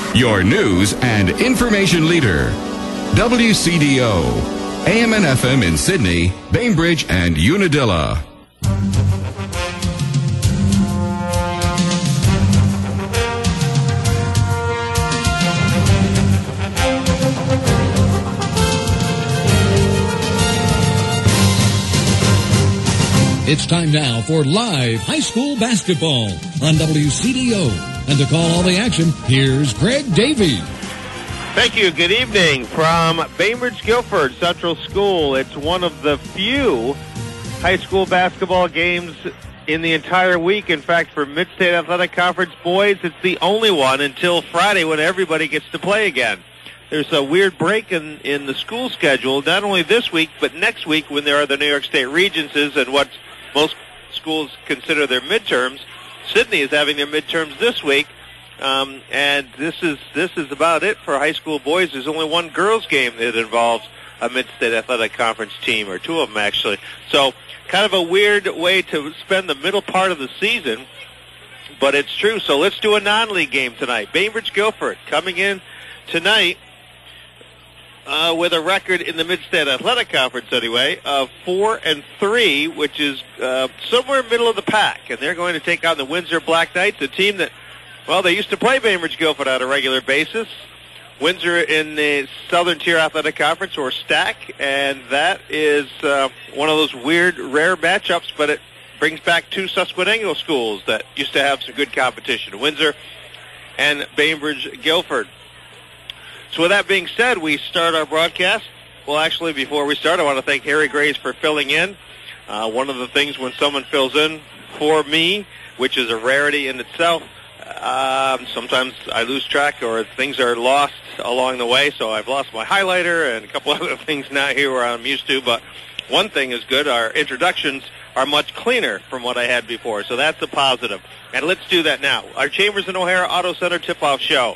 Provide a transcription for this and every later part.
your news and information leader. WCDO, AM and FM in Sydney, Bainbridge, and Unadilla. It's time now for live high school basketball on WCDO. And to call all the action, here's Greg Davey. Thank you. Good evening from Bainbridge Guilford Central School. It's one of the few high school basketball games in the entire week. In fact, for Mid-State Athletic Conference boys, it's the only one until Friday when everybody gets to play again. There's a weird break in the school schedule, not only this week, but next week when there are the New York State Regencies and what most schools consider their midterms. Sydney is having their midterms this week, and this is about it for high school boys. There's only one girls game that involves a Mid-State Athletic Conference team, or two of them actually. So kind of a weird way to spend the middle part of the season, but it's true. So let's do a non-league game tonight. Bainbridge Guilford coming in tonight with a record in the Mid-State Athletic Conference anyway of 4-3, which is somewhere middle of the pack, and they're going to take on the Windsor Black Knights, a team that, well, they used to play Bainbridge Guilford on a regular basis. Windsor in the Southern Tier Athletic Conference, or STAC, and that is one of those weird, rare matchups, but it brings back two Susquehanna schools that used to have some good competition, Windsor and Bainbridge Guilford. So with that being said, we start our broadcast. Well, actually, before we start, I want to thank Harry Grace for filling in. One of the things when someone fills in for me, which is a rarity in itself, sometimes I lose track or things are lost along the way. So I've lost my highlighter and a couple other things not here where I'm used to. But one thing is good. Our introductions are much cleaner from what I had before. So that's a positive. And let's do that now. Our Chambers and O'Hara Auto Center tip-off show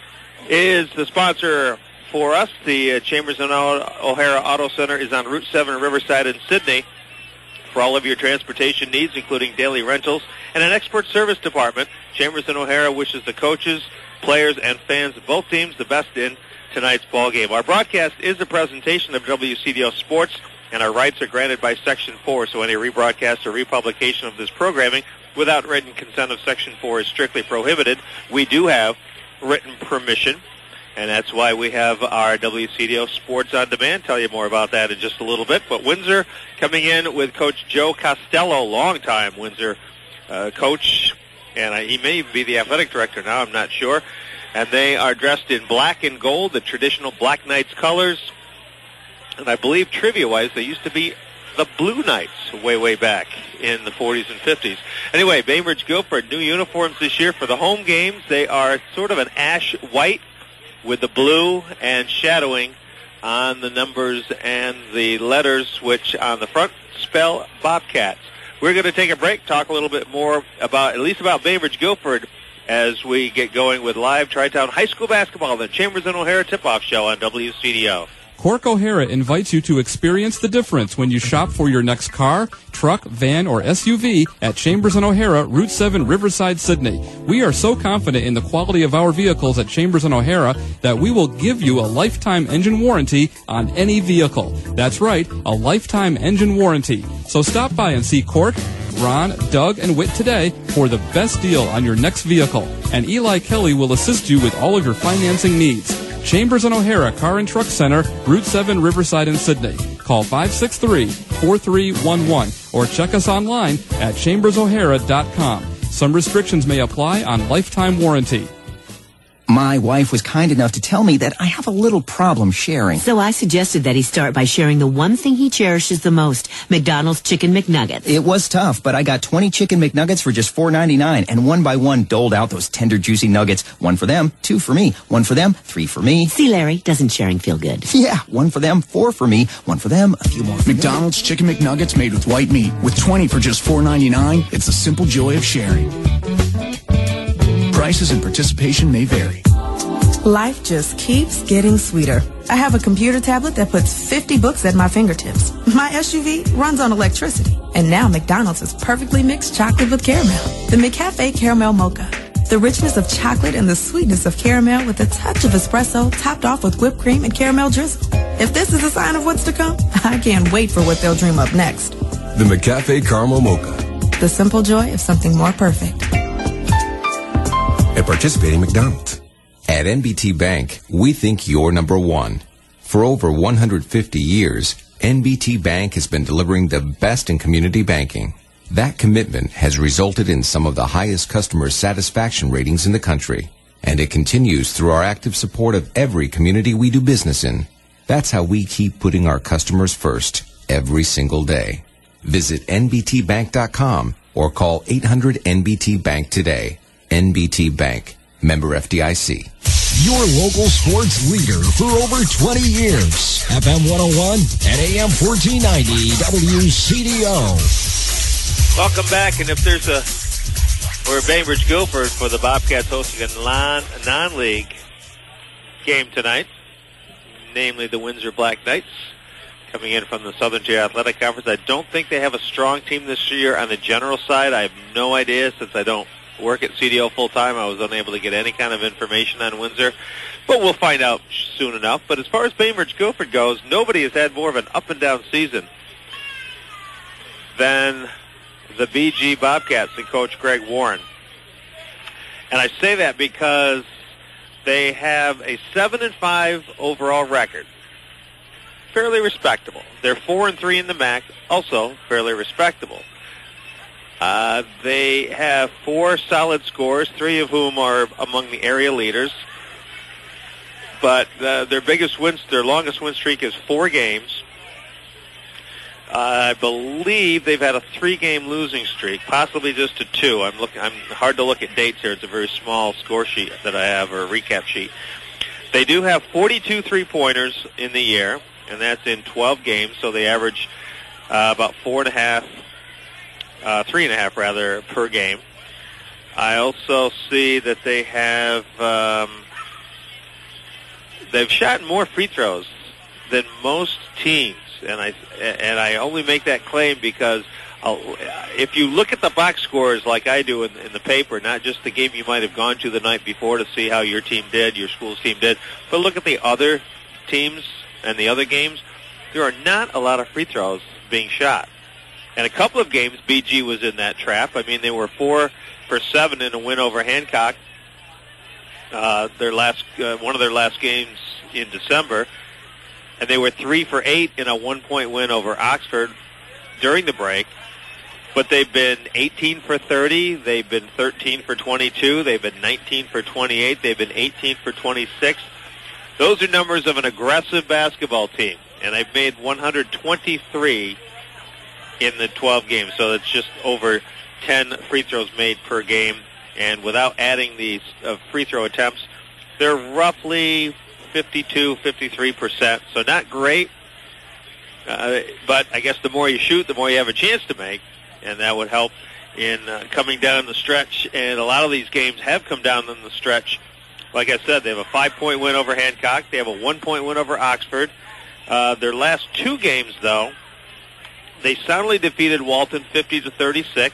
is the sponsor for us. The Chambers and O'Hara Auto Center is on Route 7 Riverside in Sydney for all of your transportation needs, including daily rentals and an expert service department. Chambers and O'Hara wishes the coaches, players, and fans of both teams the best in tonight's ball game. Our broadcast is a presentation of WCDO Sports, and our rights are granted by Section 4, so any rebroadcast or republication of this programming without written consent of Section 4 is strictly prohibited. We do have written permission, and that's why we have our WCDO Sports on Demand. Tell you more about that in just a little bit. But Windsor coming in with Coach Joe Costello, longtime Windsor coach, and he may even be the athletic director now, I'm not sure. And they are dressed in black and gold, the traditional Black Knights colors. And I believe trivia-wise, they used to be the Blue Knights way back in the 40s and 50s. Anyway, Bainbridge Guilford, new uniforms this year for the home games. They are sort of an ash white with the blue and shadowing on the numbers and the letters, which on the front spell Bobcats. We're going to take a break, talk a little bit more about, at least about Bainbridge Guilford, as we get going with live Tri-Town High School basketball, the Chambers and O'Hara tip-off show on WCDO. Cork O'Hara invites you to experience the difference when you shop for your next car, truck, van, or SUV at Chambers & O'Hara, Route 7, Riverside, Sydney. We are so confident in the quality of our vehicles at Chambers & O'Hara that we will give you a lifetime engine warranty on any vehicle. That's right, a lifetime engine warranty. So stop by and see Cork, Ron, Doug, and Whit today for the best deal on your next vehicle. And Eli Kelly will assist you with all of your financing needs. Chambers & O'Hara Car and Truck Center, Route 7, Riverside in Sydney. Call 563-4311 or check us online at chambersohara.com. Some restrictions may apply on lifetime warranty. My wife was kind enough to tell me that I have a little problem sharing. So I suggested that he start by sharing the one thing he cherishes the most, McDonald's Chicken McNuggets. It was tough, but I got 20 Chicken McNuggets for just $4.99, and one by one doled out those tender, juicy nuggets. One for them, two for me. One for them, three for me. See, Larry, doesn't sharing feel good? Yeah, one for them, four for me. One for them, a few more for McDonald's Chicken McNuggets made with white meat. With 20 for just $4.99, it's the simple joy of sharing. Prices and participation may vary. Life just keeps getting sweeter. I have a computer tablet that puts 50 books at my fingertips. My SUV runs on electricity. And now McDonald's has perfectly mixed chocolate with caramel. The McCafe Caramel Mocha. The richness of chocolate and the sweetness of caramel with a touch of espresso topped off with whipped cream and caramel drizzle. If this is a sign of what's to come, I can't wait for what they'll dream up next. The McCafe Caramel Mocha. The simple joy of something more perfect. At participating McDonald's. At NBT Bank, we think you're number one. For over 150 years, NBT Bank has been delivering the best in community banking. That commitment has resulted in some of the highest customer satisfaction ratings in the country, and it continues through our active support of every community we do business in. That's how we keep putting our customers first every single day. Visit nbtbank.com or call 800-NBT-BANK today. NBT Bank, member FDIC. Your local sports leader for over 20 years. FM 101 and AM 1490 WCDO. Welcome back, and if there's we're at Bainbridge Guilford for the Bobcats hosting a non-league game tonight, namely the Windsor Black Knights, coming in from the Southern Tier Athletic Conference. I don't think they have a strong team this year on the general side. I have no idea since I don't work at CDO full-time. I was unable to get any kind of information on Windsor, but we'll find out soon enough. But as far as Bainbridge Guilford goes, nobody has had more of an up-and-down season than the BG Bobcats and Coach Greg Warren. And I say that because they have a 7-5 overall record. Fairly respectable. They're 4-3 in the MAC, also fairly respectable. They have 4 solid scores, 3 of whom are among the area leaders. But their longest win streak is 4 games. I believe they've had a 3-game losing streak, possibly just a 2. I'm hard to look at dates here. It's a very small score sheet that I have, or a recap sheet. They do have 42 3-pointers in the year, and that's in 12 games, so they average about 3.5 rather, per game. I also see that they have they've shot more free throws than most teams, and I only make that claim because if you look at the box scores like I do in the paper, not just the game you might have gone to the night before to see how your team did, your school's team did, but look at the other teams and the other games, there are not a lot of free throws being shot. And a couple of games, BG was in that trap. I mean, they were 4 for 7 in a win over Hancock. One of their last games in December, and they were 3 for 8 in a 1-point win over Oxford during the break. But they've been 18 for 30. They've been 13 for 22. They've been 19 for 28. They've been 18 for 26. Those are numbers of an aggressive basketball team, and they've made 123 in the 12 games, so it's just over 10 free throws made per game. And without adding these free throw attempts, they're roughly 52, 53%, so not great. But I guess the more you shoot, the more you have a chance to make, and that would help in coming down the stretch. And a lot of these games have come down in the stretch. Like I said, they have a 5-point win over Hancock. They have a 1-point win over Oxford. Their last 2 games, though, they soundly defeated Walton 50-36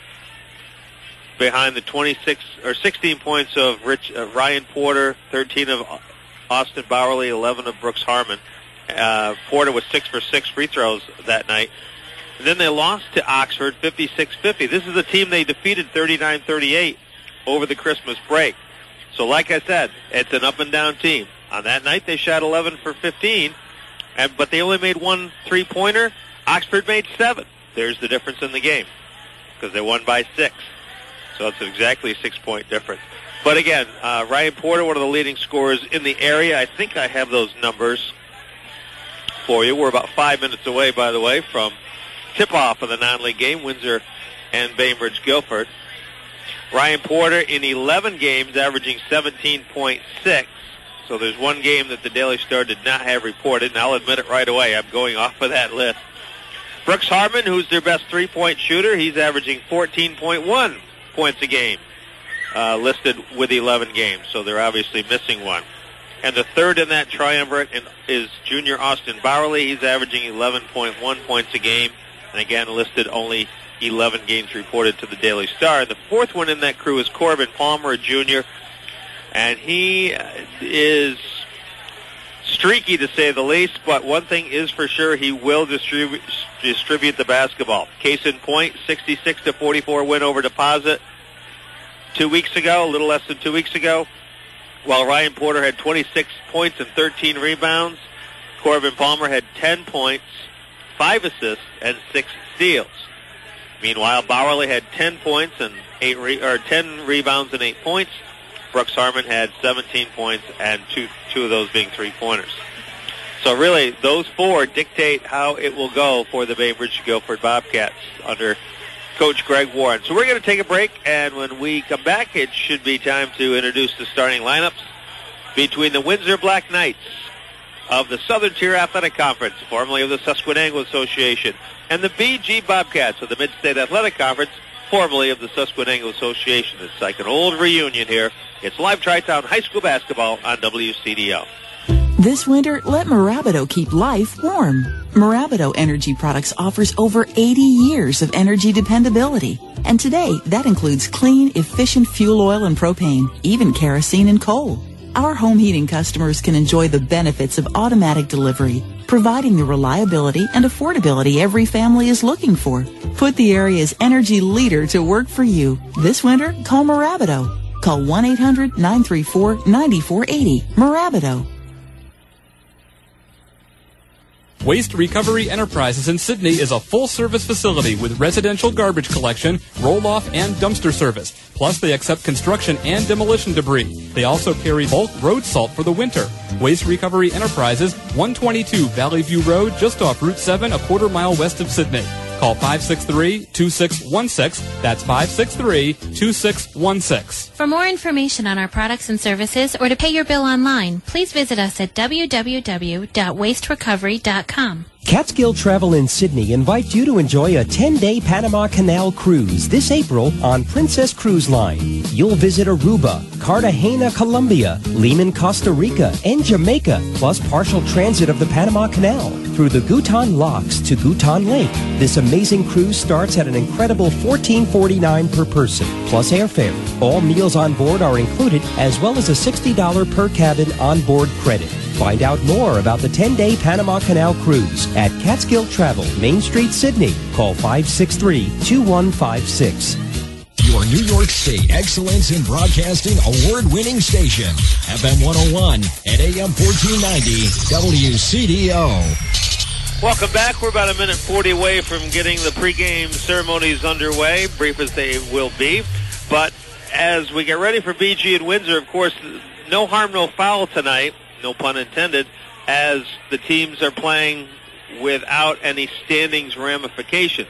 behind the 16 points of Ryan Porter, 13 of Austin Bowerly, 11 of Brooks Harmon. Porter was 6 for 6 free throws that night. And then they lost to Oxford 56-50. This is a team they defeated 39-38 over the Christmas break. So like I said, it's an up-and-down team. On that night, they shot 11 for 15, but they only made 1 3-pointer. Oxford made 7. There's the difference in the game because they won by 6. So it's exactly a 6-point difference. But again, Ryan Porter, one of the leading scorers in the area. I think I have those numbers for you. We're about 5 minutes away, by the way, from tip-off of the non-league game, Windsor and Bainbridge Guilford. Ryan Porter in 11 games averaging 17.6. So there's one game that the Daily Star did not have reported, and I'll admit it right away. I'm going off of that list. Brooks Harmon, who's their best 3-point shooter, he's averaging 14.1 points a game, listed with 11 games. So they're obviously missing one. And the third in that triumvirate is junior Austin Bowerly. He's averaging 11.1 points a game, and again listed only 11 games reported to the Daily Star. And the fourth one in that crew is Corbin Palmer, a junior, and he is streaky to say the least, but one thing is for sure, he will distribute the basketball. Case in point, 66-44 win over Deposit 2 weeks ago, a little less than 2 weeks ago. While Ryan Porter had 26 points and 13 rebounds, Corbin Palmer had 10 points, 5 assists, and 6 steals. Meanwhile, Bowerly had 10 points and 10 rebounds and 8 points. Brooks Harmon had 17 points and two of those being three-pointers. So really, those four dictate how it will go for the Bainbridge Guilford Bobcats under Coach Greg Warren. So we're going to take a break, and when we come back, it should be time to introduce the starting lineups between the Windsor Black Knights of the Southern Tier Athletic Conference, formerly of the Susquehanna Association, and the BG Bobcats of the Mid-State Athletic Conference, formerly of the Susquehanna Association. It's like an old reunion here. It's live Tri-Town High School basketball on WCDO. This winter, let Marabido keep life warm. Marabido Energy Products offers over 80 years of energy dependability. And today, that includes clean, efficient fuel oil and propane, even kerosene and coal. Our home heating customers can enjoy the benefits of automatic delivery, providing the reliability and affordability every family is looking for. Put the area's energy leader to work for you. This winter, call Marabido. Call 1-800-934-9480. Marabido. Waste Recovery Enterprises in Sydney is a full-service facility with residential garbage collection, roll-off, and dumpster service. Plus, they accept construction and demolition debris. They also carry bulk road salt for the winter. Waste Recovery Enterprises, 122 Valley View Road, just off Route 7, a quarter mile west of Sydney. Call 563-2616. That's 563-2616. For more information on our products and services or to pay your bill online, please visit us at www.wasterecovery.com. Catskill Travel in Sydney invites you to enjoy a 10-day Panama Canal cruise this April on Princess Cruise Line. You'll visit Aruba, Cartagena, Colombia, Lehman, Costa Rica, and Jamaica, plus partial transit of the Panama Canal through the Gutan Locks to Gutan Lake. This amazing cruise starts at an incredible $14.49 per person, plus airfare. All meals on board are included, as well as a $60 per cabin onboard credit. Find out more about the 10-day Panama Canal cruise at Catskill Travel, Main Street, Sydney. Call 563-2156. Your New York State Excellence in Broadcasting award-winning station, FM 101 and AM 1490 WCDO. Welcome back. We're about a minute 40 away from getting the pregame ceremonies underway, brief as they will be. But as we get ready for BG and Windsor, of course, no harm, no foul tonight. No pun intended, as the teams are playing without any standings ramifications.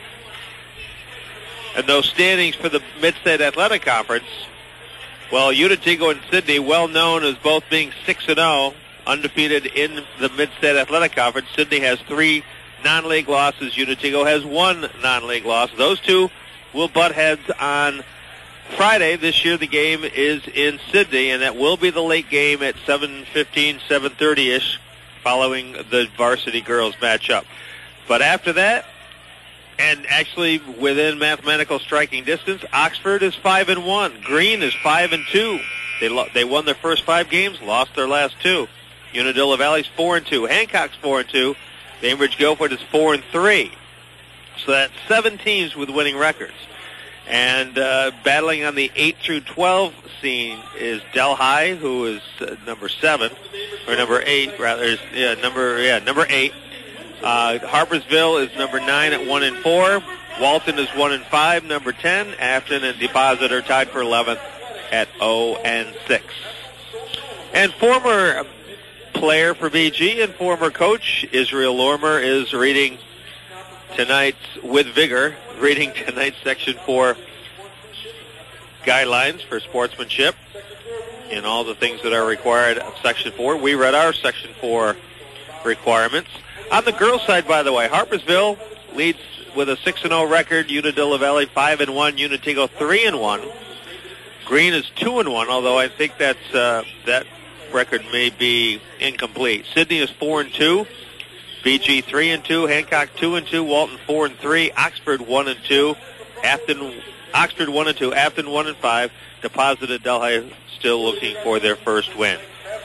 And those standings for the Mid-State Athletic Conference, well, Unitigo and Sydney, well known as both being 6-0, undefeated in the Mid-State Athletic Conference. Sydney has 3 non-league losses. Unitigo has 1 non-league loss. Those two will butt heads on Friday. This year the game is in Sydney, and that will be the late game at 7:15, 7:30-ish, following the varsity girls matchup. But after that, and actually within mathematical striking distance, Oxford is 5-1. Green is 5-2. They won their first 5 games, lost their last 2. Unadilla Valley's 4-2. Hancock's 4-2. Bainbridge Guilford is 4-3. So that's 7 teams with winning records. And battling on the 8 through 12 scene is Delhi, who is number 7, or number 8 rather. Number 8. Harpersville is number 9 at 1-4. Walton is 1-5. Number 10. Afton and Deposit are tied for 11th at 0-6. And former player for BG and former coach Israel Lormer is reading tonight's Section 4 guidelines for sportsmanship and all the things that are required of Section 4. We read our Section 4 requirements. On the girls' side, by the way, Harpersville leads with a 6-0 record. Unadilla Valley 5-1. Unitigo 3-1. Green is 2-1, although I think that record may be incomplete. Sydney is 4-2. BG 3-2, Hancock 2-2, Walton 4-3, Oxford 1-2, Oxford 1-2, Afton 1-5. Deposit at Delhi still looking for their first win.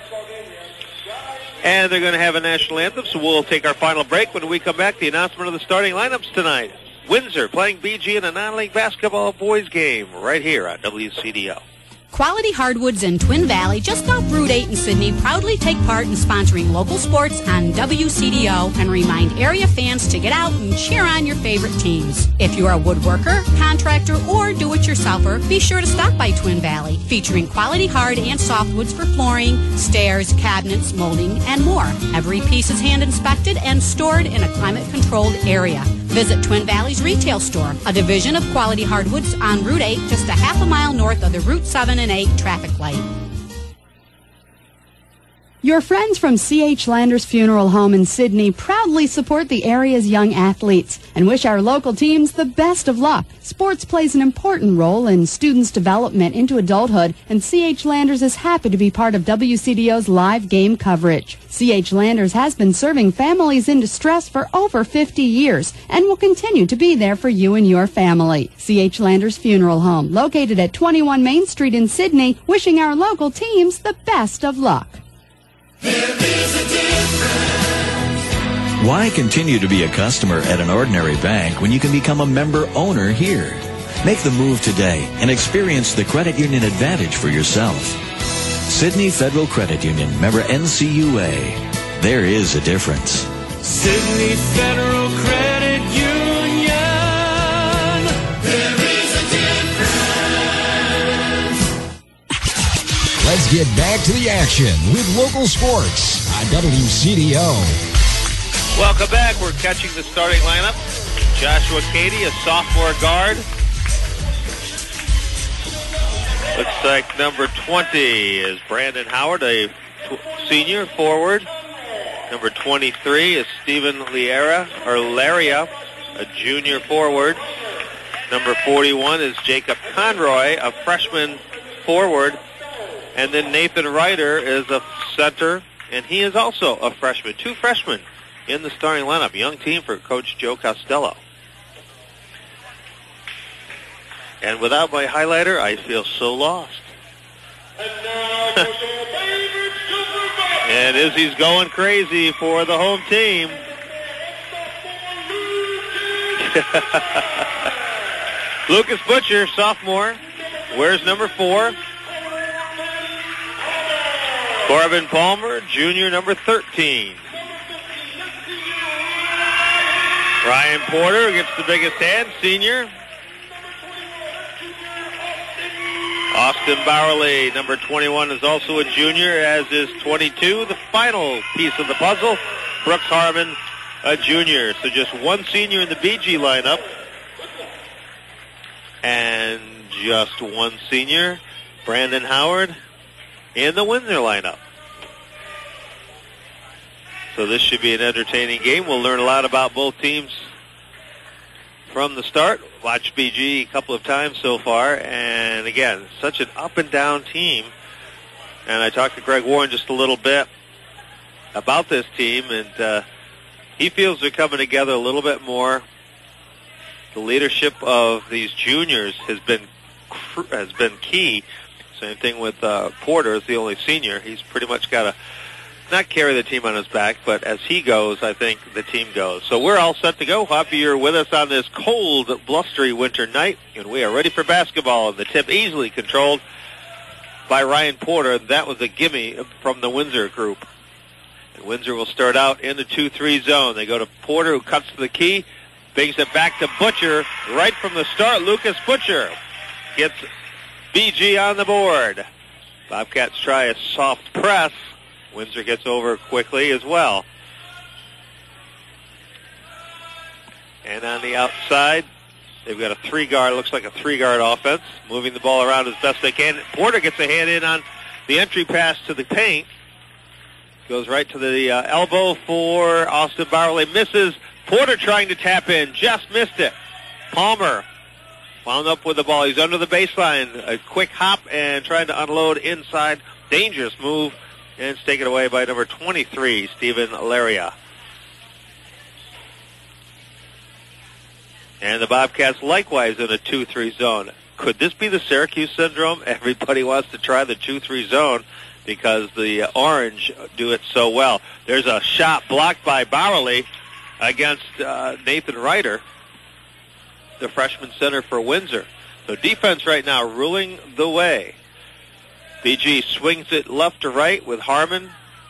And they're going to have a national anthem, so we'll take our final break. When we come back, the announcement of the starting lineups tonight. Windsor playing BG in a non-league basketball boys game right here on WCDO. Quality Hardwoods in Twin Valley, just off Route 8 in Sydney, proudly take part in sponsoring local sports on WCDO and remind area fans to get out and cheer on your favorite teams. If you're a woodworker, contractor, or do-it-yourselfer, be sure to stop by Twin Valley, featuring quality hard and softwoods for flooring, stairs, cabinets, molding, and more. Every piece is hand-inspected and stored in a climate-controlled area. Visit Twin Valley's retail store, a division of Quality Hardwoods on Route 8, just a half a mile north of the Route 7 and 8 traffic light. Your friends from C.H. Landers Funeral Home in Sydney proudly support the area's young athletes and wish our local teams the best of luck. Sports plays an important role in students' development into adulthood, and C.H. Landers is happy to be part of WCDO's live game coverage. C.H. Landers has been serving families in distress for over 50 years and will continue to be there for you and your family. C.H. Landers Funeral Home, located at 21 Main Street in Sydney, wishing our local teams the best of luck. There is a difference. Why continue to be a customer at an ordinary bank when you can become a member owner here? Make the move today and experience the credit union advantage for yourself. Sydney Federal Credit Union, member NCUA. There is a difference. Sydney Federal Credit Union. There is a difference. Let's get back to the action with local sports on WCDO. Welcome back. We're catching the starting lineup. Joshua Cady, a sophomore guard. Looks like number 20 is Brandon Howard, a senior forward. Number 23 is Stephen Laria, a junior forward. Number 41 is Jacob Conroy, a freshman forward. And then Nathan Ryder is a center, and he is also a freshman. Two freshmen in the starting lineup. Young team for Coach Joe Costello. And without my highlighter, I feel so lost. And Izzy's going crazy for the home team. Lucas Butcher, sophomore, wears number 4. Corbin Palmer, junior, number 13. Ryan Porter gets the biggest hand, senior. Austin Bowerly, number 21, is also a junior, as is 22. The final piece of the puzzle, Brooks Harmon, a junior. So just one senior in the BG lineup. And just one senior, Brandon Howard, in the Windsor lineup. So this should be an entertaining game. We'll learn a lot about both teams from the start. Watched BG a couple of times so far. And again, such an up and down team. And I talked to Greg Warren just a little bit about this team. And he feels they're coming together a little bit more. The leadership of these juniors has been key. Same thing with Porter, is the only senior. He's pretty much got to not carry the team on his back, but as he goes, I think the team goes. So we're all set to go. Happy you're with us on this cold, blustery winter night, and we are ready for basketball. And the tip easily controlled by Ryan Porter. That was a gimme from the Windsor group. And Windsor will start out in the 2-3 zone. They go to Porter, who cuts to the key, brings it back to Butcher. Right from the start, Lucas Butcher gets BG on the board. Bobcats try a soft press. Windsor gets over quickly as well. And on the outside, they've got a three-guard, looks like a three-guard offense, moving the ball around as best they can. Porter gets a hand in on the entry pass to the paint. Goes right to the elbow for Austin Bowerly. Misses. Porter trying to tap in. Just missed it. Palmer wound up with the ball. He's under the baseline. A quick hop and trying to unload inside. Dangerous move. And it's taken away by number 23, Stephen Laria. And the Bobcats likewise in a 2-3 zone. Could this be the Syracuse syndrome? Everybody wants to try the 2-3 zone because the Orange do it so well. There's a shot blocked by Bowerly against Nathan Ryder, the freshman center for Windsor. So defense right now ruling the way. BG swings it left to right with Harmon,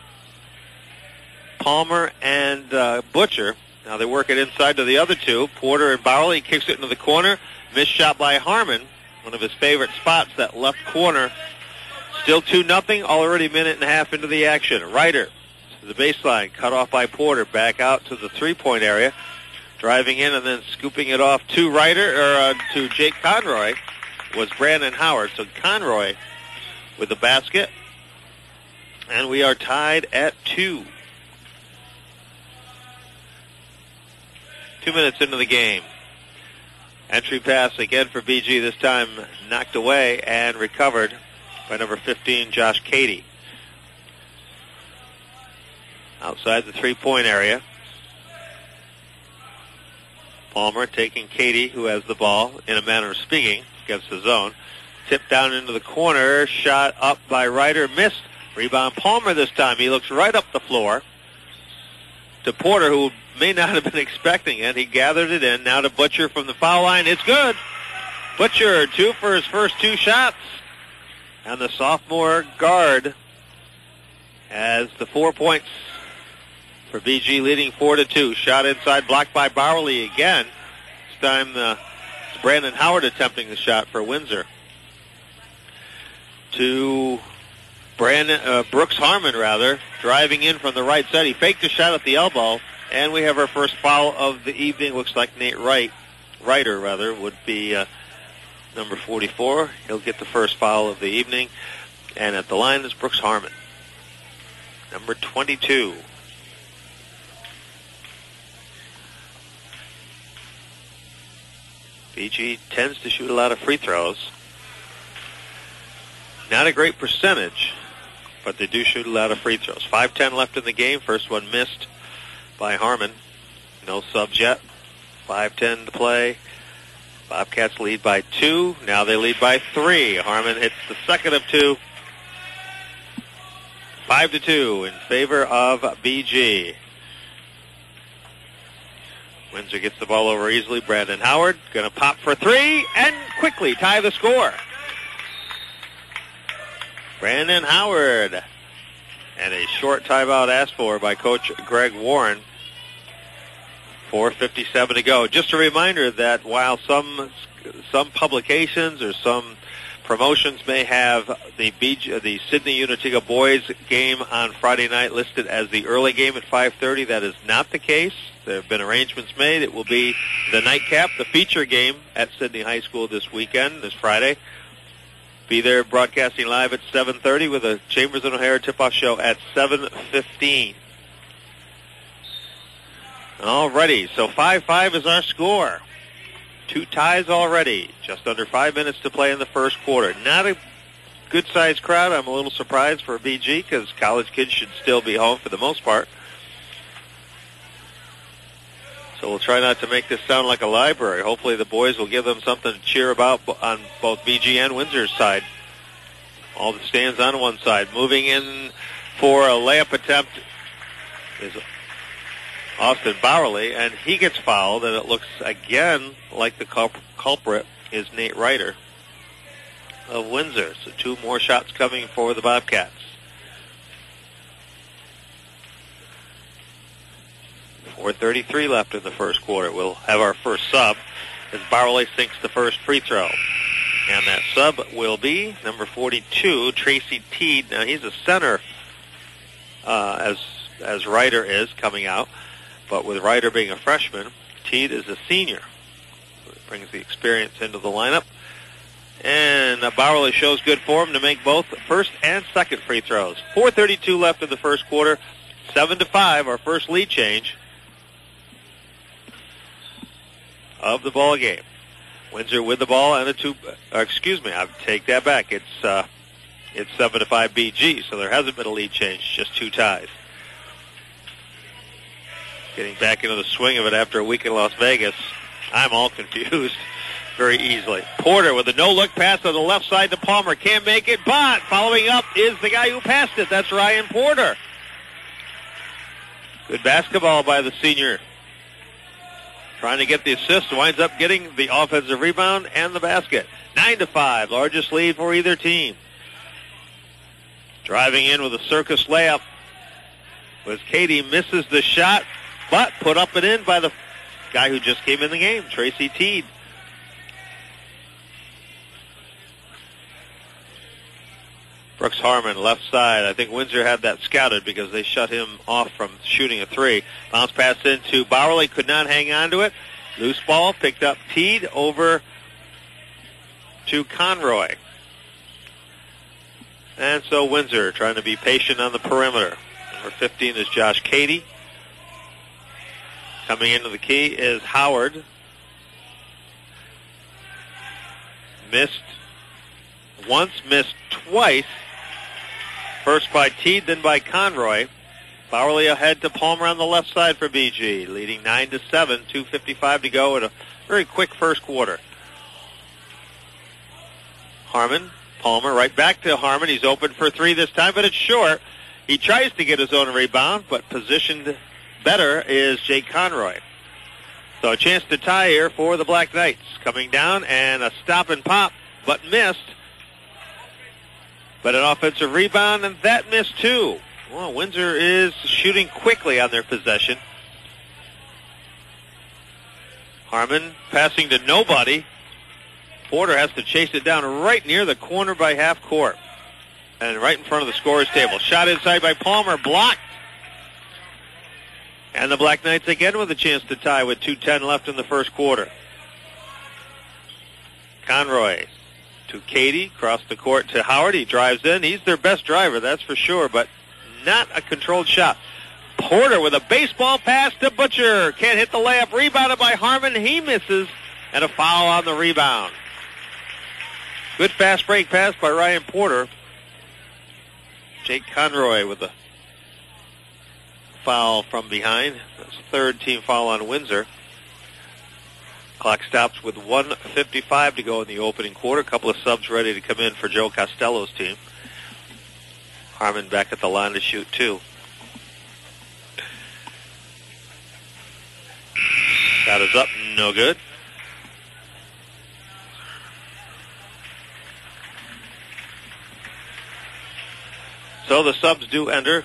Palmer, and Butcher. Now they work it inside to the other two. Porter and Bowerly kicks it into the corner. Missed shot by Harmon, one of his favorite spots, that left corner. Still 2-0, already a minute and a half into the action. Ryder to the baseline, cut off by Porter, back out to the three-point area. Driving in and then scooping it off to to Jake Conroy was Brandon Howard. So Conroy with the basket. And we are tied at 2. 2 minutes into the game. Entry pass again for BG, this time knocked away and recovered by number 15, Josh Cady. Outside the three-point area. Palmer taking Cady, who has the ball, in a manner of speaking, against the zone. Tipped down into the corner, shot up by Ryder, missed. Rebound Palmer this time. He looks right up the floor to Porter, who may not have been expecting it. He gathered it in. Now to Butcher from the foul line. It's good. Butcher, 2 for his first 2 shots. And the sophomore guard has the 4 points for BG, leading 4-2. Shot inside, blocked by Bowerly again. This time it's Brandon Howard attempting the shot for Windsor. To Brooks Harmon, driving in from the right side. He faked a shot at the elbow, and we have our first foul of the evening. Looks like Nate Ryder would be number 44. He'll get the first foul of the evening. And at the line is Brooks Harmon, number 22. BG tends to shoot a lot of free throws. Not a great percentage, but they do shoot a lot of free throws. 5:10 left in the game. First one missed by Harmon. No subs yet. 5:10 to play. Bobcats lead by 2. Now they lead by 3. Harmon hits the second of 2. 5-2 in favor of BG. Windsor gets the ball over easily. Brandon Howard going to pop for 3 and quickly tie the score. Brandon Howard. And a short timeout asked for by Coach Greg Warren. 4:57 to go. Just a reminder that while some publications or some promotions may have the Sydney Unitiga boys game on Friday night listed as the early game at 5:30, that is not the case. There have been arrangements made. It will be the nightcap, the feature game at Sydney High School this weekend, this Friday. Be there broadcasting live at 7:30 with a Chambers and O'Hara tip-off show at 7:15. Alrighty, so 5-5 is our score. 2 ties already. Just under 5 minutes to play in the first quarter. Not a good-sized crowd. I'm a little surprised for BG because college kids should still be home for the most part. So we'll try not to make this sound like a library. Hopefully the boys will give them something to cheer about on both BG and Windsor's side. All the stands on one side. Moving in for a layup attempt is Austin Bowerly, and he gets fouled, and it looks again like the culprit is Nate Ryder of Windsor. So 2 more shots coming for the Bobcats. 4:33 left in the first quarter. We'll have our first sub as Bowerly sinks the first free throw. And that sub will be number 42, Tracy Teed. Now he's a center as Ryder is coming out. But with Ryder being a freshman, Teed is a senior. So it brings the experience into the lineup. And Bowerly shows good form to make both first and second free throws. 4:32 left in the first quarter. 7-5, our first lead change of the ball game. Windsor with the ball and I'll take that back. It's 7-5 BG, so there hasn't been a lead change, just 2 ties. Getting back into the swing of it after a week in Las Vegas. I'm all confused very easily. Porter with a no-look pass on the left side to Palmer. Can't make it, but following up is the guy who passed it. That's Ryan Porter. Good basketball by the senior. Trying to get the assist, winds up getting the offensive rebound and the basket. 9-5, largest lead for either team. Driving in with a circus layup was Katie, misses the shot, but put up and in by the guy who just came in the game, Tracy Teed. Brooks Harmon, left side. I think Windsor had that scouted because they shut him off from shooting a three. Bounce pass into Bowerly, could not hang on to it. Loose ball, picked up Teed over to Conroy. And so Windsor trying to be patient on the perimeter. Number 15 is Josh Cady. Coming into the key is Howard. Missed once, missed twice. First by Teed, then by Conroy. Bowerly ahead to Palmer on the left side for BG, leading 9-7, 2:55 to go in a very quick first quarter. Harmon, Palmer right back to Harmon. He's open for three this time, but it's short. He tries to get his own rebound, but positioned better is Jake Conroy. So a chance to tie here for the Black Knights. Coming down and a stop and pop, but missed. But an offensive rebound, and that missed too. Well, Windsor is shooting quickly on their possession. Harmon passing to nobody. Porter has to chase it down right near the corner by half court. And right in front of the scorer's table. Shot inside by Palmer, blocked. And the Black Knights again with a chance to tie with 2:10 left in the first quarter. Conroy to Cady, across the court to Howard. He drives in. He's their best driver, that's for sure, but not a controlled shot. Porter with a baseball pass to Butcher. Can't hit the layup. Rebounded by Harmon. He misses, and a foul on the rebound. Good fast break pass by Ryan Porter. Jake Conroy with the foul from behind. That's the third team foul on Windsor. Clock stops with 1:55 to go in the opening quarter. A couple of subs ready to come in for Joe Costello's team. Harmon back at the line to shoot two. Shot is up, no good. So the subs do enter.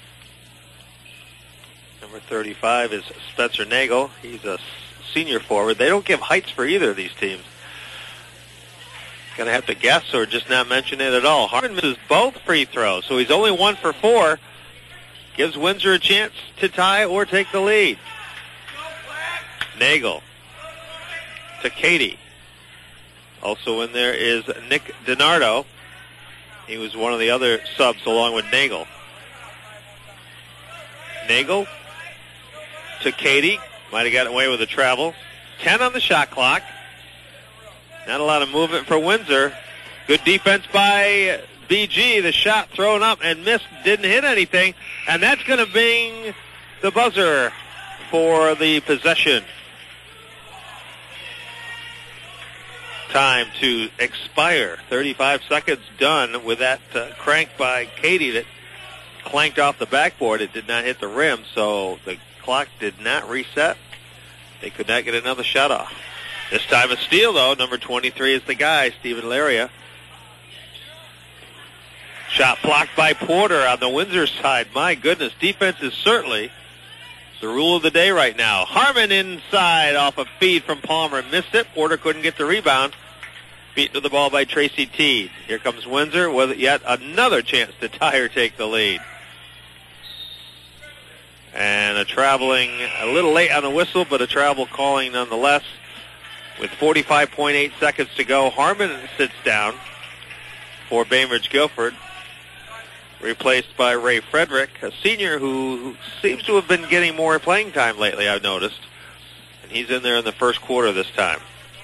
Number 35 is Spencer Nagel. He's a senior forward. They don't give heights for either of these teams. Going to have to guess or just not mention it at all. Harmon misses both free throws, so he's only 1 for 4. Gives Windsor a chance to tie or take the lead. Nagel to Cady. Also in there is Nick DiNardo. He was one of the other subs along with Nagel. Nagel to Cady. Might have gotten away with a travel. 10 on the shot clock. Not a lot of movement for Windsor. Good defense by BG. The shot thrown up and missed. Didn't hit anything. And that's going to bring the buzzer for the possession. Time to expire. 35 seconds done with that crank by Cady that clanked off the backboard. It did not hit the rim, so the clock did not reset. They could not get another shot off. This time a steal, though. Number 23 is the guy, Steven Laria. Shot blocked by Porter on the Windsor side. My goodness, defense is certainly the rule of the day right now. Harmon inside off a feed from Palmer. Missed it. Porter couldn't get the rebound. Beaten to the ball by Tracy Teed. Here comes Windsor with yet another chance to tie or take the lead. And a traveling, a little late on the whistle, but a travel calling nonetheless. With 45.8 seconds to go, Harmon sits down for Bainbridge Guilford. Replaced by Ray Frederick, a senior who seems to have been getting more playing time lately, I've noticed. And he's in there in the first quarter this time.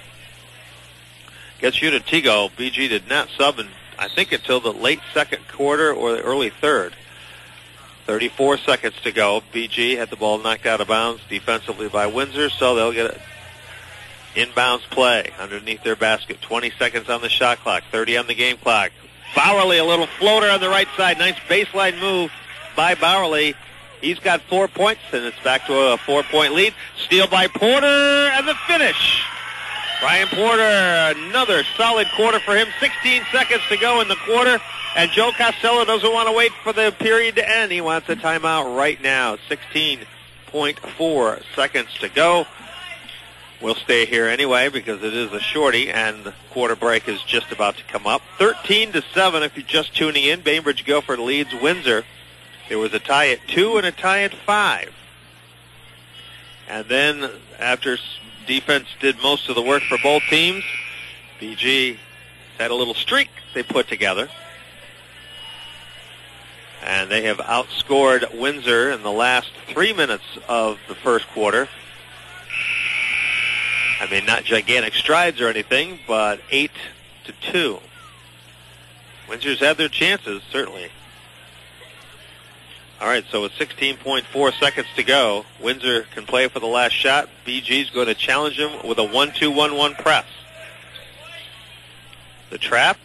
Gets Unitigo. BG did not sub in, I think, until the late second quarter or the early third. 34 seconds to go. BG had the ball knocked out of bounds defensively by Windsor, so they'll get Inbounds play underneath their basket. 20 seconds on the shot clock. 30 on the game clock. Bowerly, a little floater on the right side. Nice baseline move by Bowerly. He's got 4 points, and it's back to a 4-point lead. Steal by Porter, and the finish. Ryan Porter, another solid quarter for him. 16 seconds to go in the quarter, and Joe Costello doesn't want to wait for the period to end. He wants a timeout right now. 16.4 seconds to go. We'll stay here anyway because it is a shorty, and the quarter break is just about to come up. 13-7 if you're just tuning in. Bainbridge Guilford leads Windsor. There was a tie at 2 and a tie at 5. And then after defense did most of the work for both teams, BG had a little streak they put together. And they have outscored Windsor in the last 3 minutes of the first quarter. I mean, not gigantic strides or anything, but 8-2. Windsor's had their chances, certainly. All right, so with 16.4 seconds to go, Windsor can play for the last shot. BG's going to challenge him with a 1-2-1-1 press. The trap.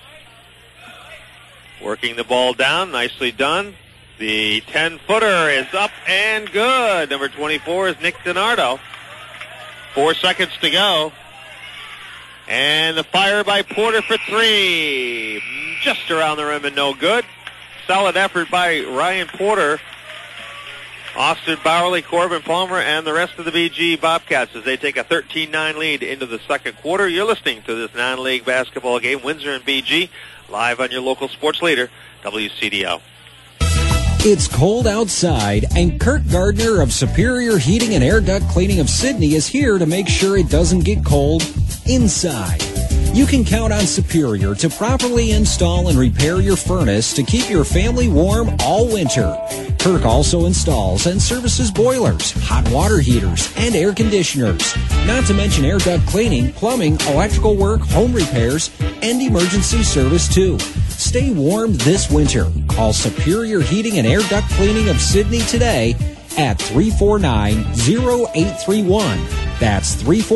Working the ball down, nicely done. The 10-footer is up and good. Number 24 is Nick DiNardo. 4 seconds to go. And the fire by Porter for 3. Just around the rim and no good. Solid effort by Ryan Porter, Austin Bowerly, Corbin Palmer, and the rest of the BG Bobcats as they take a 13-9 lead into the second quarter. You're listening to this non-league basketball game, Windsor and BG, live on your local sports leader, WCDO. It's cold outside, and Kirk Gardner of Superior Heating and Air Duct Cleaning of Sydney is here to make sure it doesn't get cold inside. You can count on Superior to properly install and repair your furnace to keep your family warm all winter. Kirk also installs and services boilers, hot water heaters, and air conditioners. Not to mention air duct cleaning, plumbing, electrical work, home repairs, and emergency service too. Stay warm this winter. Call Superior Heating and Air Duct Cleaning of Sydney today at 349-0831. That's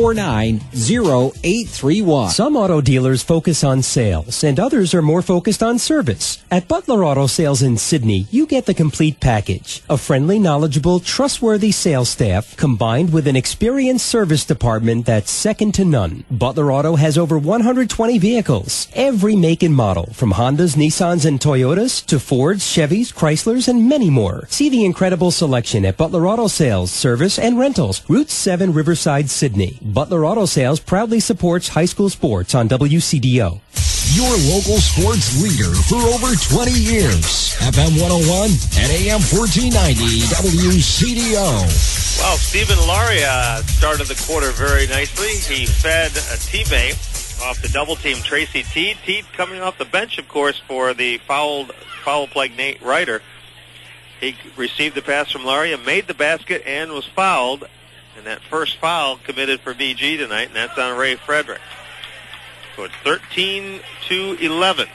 349-0831. Some auto dealers focus on sales, and others are more focused on service. At Butler Auto Sales in Sydney, you get the complete package. A friendly, knowledgeable, trustworthy sales staff combined with an experienced service department that's second to none. Butler Auto has over 120 vehicles, every make and model, from Hondas, Nissans, and Toyotas to Fords, Chevys, Chryslers, and many more. See the incredible selection at Butler Auto Sales, Service, and Rentals, Route 7, Riverside, Sydney. Butler Auto Sales proudly supports high school sports on WCDO. Your local sports leader for over 20 years. FM 101 and AM 1490 WCDO. Well, Stephen Laria started the quarter very nicely. He fed a teammate off the double team, Tracy Teed. Teed coming off the bench, of course, for the foul-plagued Nate Ryder. He received the pass from Laria, made the basket, and was fouled. And that first foul committed for BG tonight, and that's on Ray Frederick. So it's 13-11.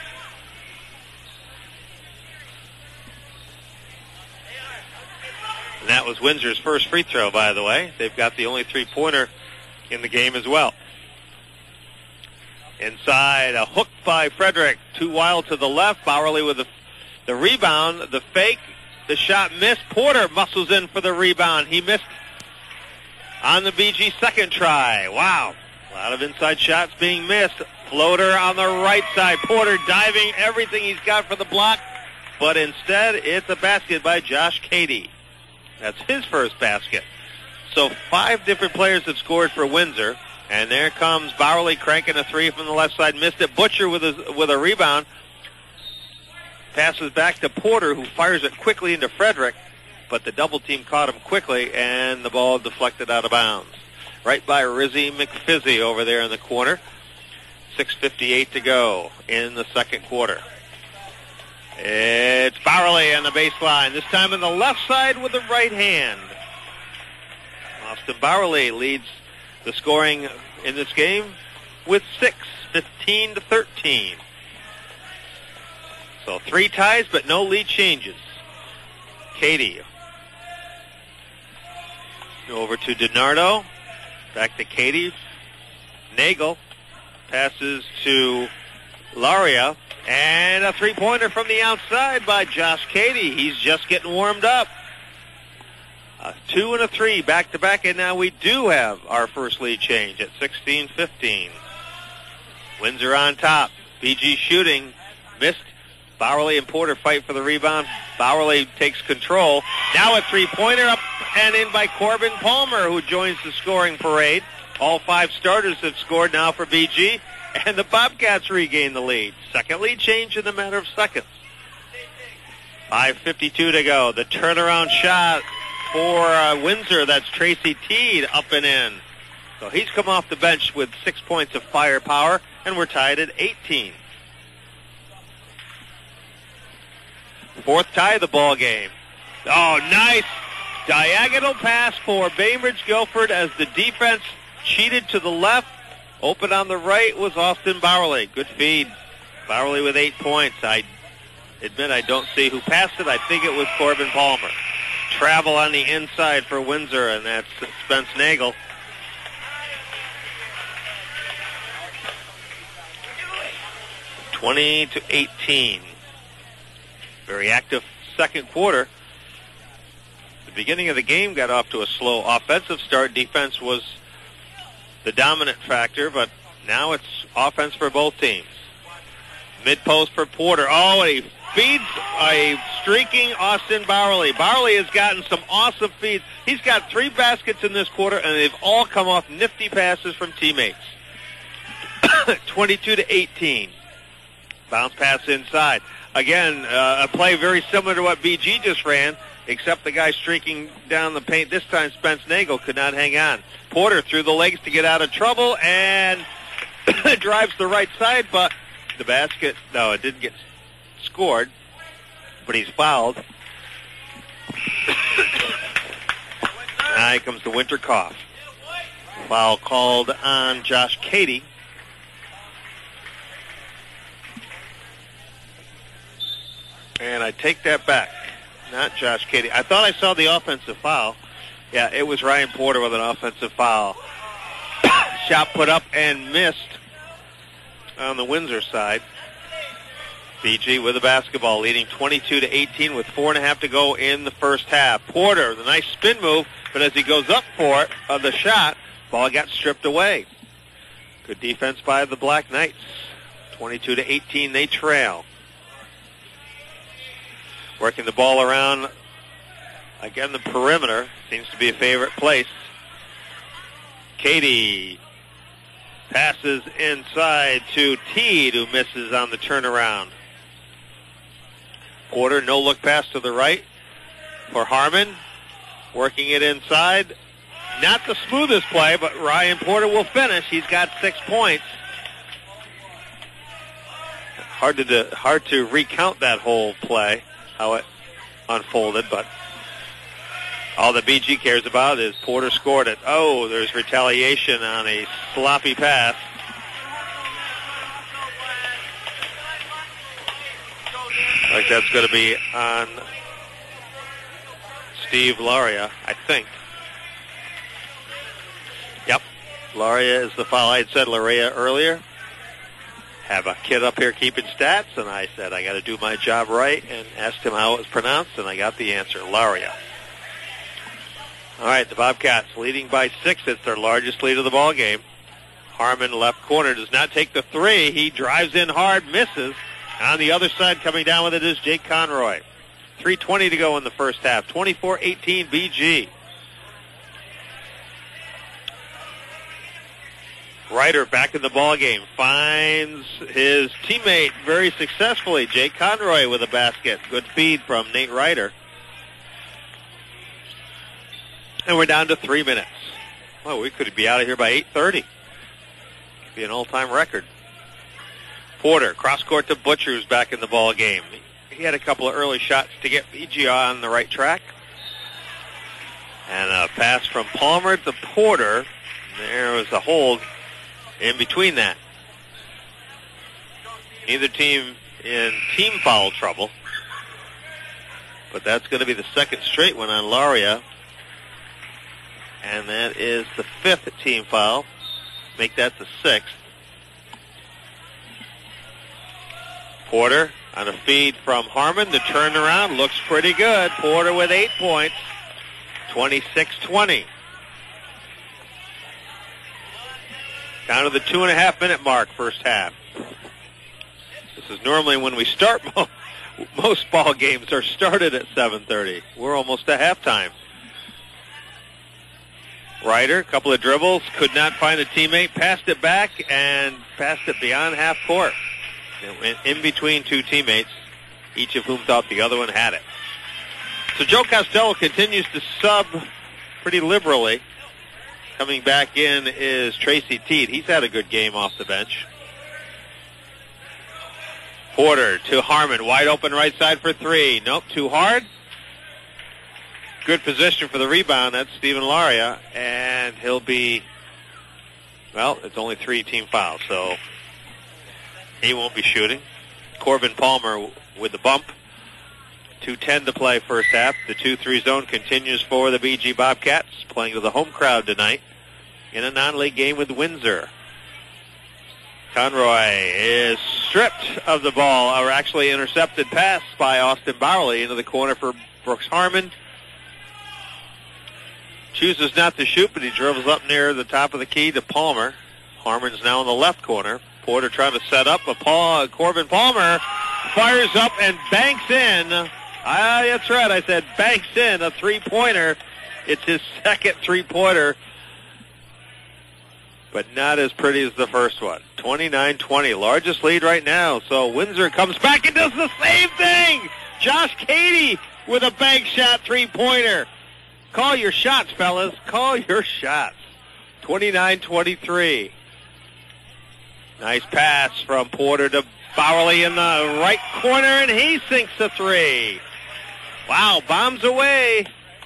And that was Windsor's first free throw, by the way. They've got the only three-pointer in the game as well. Inside, a hook by Frederick. Too wild to the left. Bowerly with the rebound, the fake. The shot missed. Porter muscles in for the rebound. He missed on the BG second try. Wow. A lot of inside shots being missed. Floater on the right side. Porter diving everything he's got for the block. But instead, it's a basket by Josh Cady. That's his first basket. So 5 different players have scored for Windsor. And there comes Bowerly cranking a three from the left side. Missed it. Butcher with a rebound. Passes back to Porter, who fires it quickly into Frederick. But the double team caught him quickly, and the ball deflected out of bounds. Right by Rizzy McFizzy over there in the corner. 6:58 to go in the second quarter. It's Bowerly on the baseline, this time on the left side with the right hand. Austin Bowerly leads the scoring in this game with 6, 15-13. So 3 ties, but no lead changes. Cady over to DiNardo. Back to Katie. Nagel passes to Laria. And a three-pointer from the outside by Josh Katie. He's just getting warmed up. A 2 and a 3 back-to-back, and now we do have our first lead change at 16-15. Windsor on top. BG shooting. Missed. Bowerly and Porter fight for the rebound. Bowerly takes control. Now a three-pointer up and in by Corbin Palmer, who joins the scoring parade. All 5 starters have scored now for BG, and the Bobcats regain the lead. Second lead change in a matter of seconds. 5:52 to go. The turnaround shot for Windsor. That's Tracy Teed up and in. So he's come off the bench with 6 points of firepower, and we're tied at 18. Fourth tie of the ball game. Oh, nice diagonal pass for Bainbridge Guilford as the defense cheated to the left. Open on the right was Austin Bowerly. Good feed. Bowerly with 8 points. I admit I don't see who passed it. I think it was Corbin Palmer. Travel on the inside for Windsor, and that's Spence Nagel. (20-18). Very active second quarter. The beginning of the game got off to a slow offensive start. Defense was the dominant factor, but now it's offense for both teams. Mid-post for Porter. Oh, and he feeds a streaking Austin Bowerly. Bowerly has gotten some awesome feeds. He's got 3 baskets in this quarter, and they've all come off nifty passes from teammates. 22-18. Bounce pass inside. Again, a play very similar to what BG just ran, except the guy streaking down the paint. This time Spence Nagel could not hang on. Porter through the legs to get out of trouble and drives the right side, but the basket, no, it didn't get scored, but he's fouled. Now here comes the winter cough. Foul called on Josh Katie. And I take that back. Not Josh Katie. I thought I saw the offensive foul. Yeah, it was Ryan Porter with an offensive foul. Shot put up and missed on the Windsor side. BG with the basketball, leading 22-18 with 4.5 to go in the first half. Porter, the nice spin move, but as he goes up for it, the shot, ball got stripped away. Good defense by the Black Knights. 22-18, they trail. Working the ball around, again, the perimeter seems to be a favorite place. Katie passes inside to Teed, who misses on the turnaround. Porter, no-look pass to the right for Harmon. Working it inside. Not the smoothest play, but Ryan Porter will finish. He's got 6 points. Hard to recount that whole play, how it unfolded, but all the BG cares about is Porter scored it. Oh, there's retaliation on a sloppy pass. Like that's going to be on Steve Laria, I think. Yep, Laria is the foul. I had said Laria earlier. Have a kid up here keeping stats, and I said I got to do my job right and asked him how it was pronounced, and I got the answer, Laria. All right, the Bobcats leading by 6. It's their largest lead of the ball game. Harmon, left corner, does not take the 3. He drives in hard, misses. On the other side, coming down with it is Jake Conroy. 3:20 to go in the first half. 24-18 BG. Ryder back in the ball game. Finds his teammate very successfully. Jake Conroy with a basket. Good feed from Nate Ryder. And we're down to 3 minutes. Well, we could be out of here by 8:30. Could be an all-time record. Porter, cross-court to Butcher, who's back in the ball game. He had a couple of early shots to get BG on the right track. And a pass from Palmer to Porter. There was a hold in between that. Neither team in team foul trouble. But that's going to be the second straight one on Laria. and that is the 5th team foul. Make that the 6th. Porter on a feed from Harmon. The turnaround looks pretty good. Porter with 8 points. 26-20. Down to the 2.5-minute mark, first half. This is normally when we start. Most ball games are started at 7:30. We're almost at halftime. Ryder, a couple of dribbles, could not find a teammate, passed it back, and passed it beyond half court. It went in between two teammates, each of whom thought the other one had it. So Joe Costello continues to sub pretty liberally. Coming back in is Tracy Teed. He's had a good game off the bench. Porter to Harmon, wide open right side for three. Nope, too hard. Good position for the rebound. That's Stephen Laria, and he'll be, well, it's only 3 team fouls, so he won't be shooting. Corbin Palmer with the bump. 2:10 to play first half. The 2-3 zone continues for the BG Bobcats, playing to the home crowd tonight in a non-league game with Windsor. Conroy is stripped of the ball, or actually intercepted pass by Austin Bowerly into the corner for Brooks Harmon. Chooses not to shoot, but he dribbles up near the top of the key to Palmer. Harmon's now in the left corner. Porter trying to set up, but Corbin Palmer fires up and banks in. That's right, I said banks in a three-pointer. It's his second three-pointer, but not as pretty as the first one. 29-20, largest lead right now. So Windsor comes back and does the same thing. Josh Cady with a bank shot three-pointer. Call your shots, fellas. Call your shots. 29-23. Nice pass from Porter to Bowerly in the right corner, and he sinks a three. Wow, bombs away.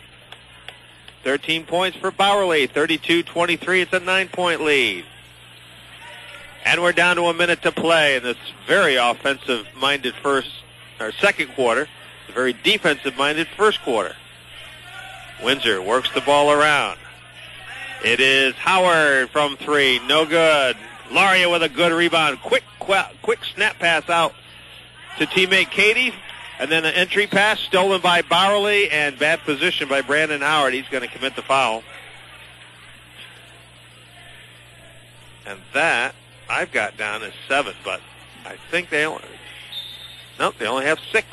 13 points for Bowerly. 32-23. It's a 9-point lead. And we're down to a minute to play in this very offensive-minded second quarter. It's a very defensive-minded first quarter. Windsor works the ball around. It is Howard from three. No good. Laria with a good rebound. Quick snap pass out to teammate Cady. And then an entry pass stolen by Bowerly, and bad position by Brandon Howard. He's going to commit the foul. And that I've got down as 7, but I think they only have 6.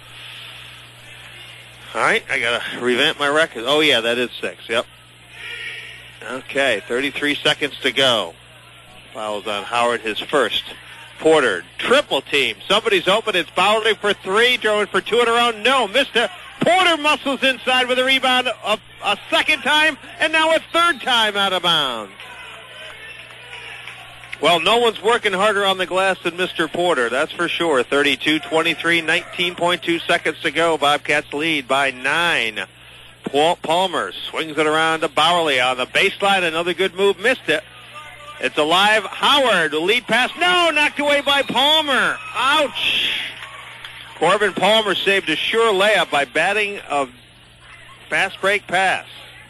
All right, I got to revamp my record. Oh, yeah, that is 6. Yep. Okay, 33 seconds to go. Fouls on Howard, his first. Porter, triple team. Somebody's open. It's Bowerly for 3, throwing for 2 in a row. No, missed it. Porter muscles inside with a rebound a second time, and now a third time out of bounds. Well, no one's working harder on the glass than Mr. Porter, that's for sure. 32-23, 19.2 seconds to go. Bobcats lead by 9. Palmer swings it around to Bowerly on the baseline. Another good move, missed it. It's alive. Howard, lead pass. No, knocked away by Palmer. Ouch. Corbin Palmer saved a sure layup by batting a fast break pass.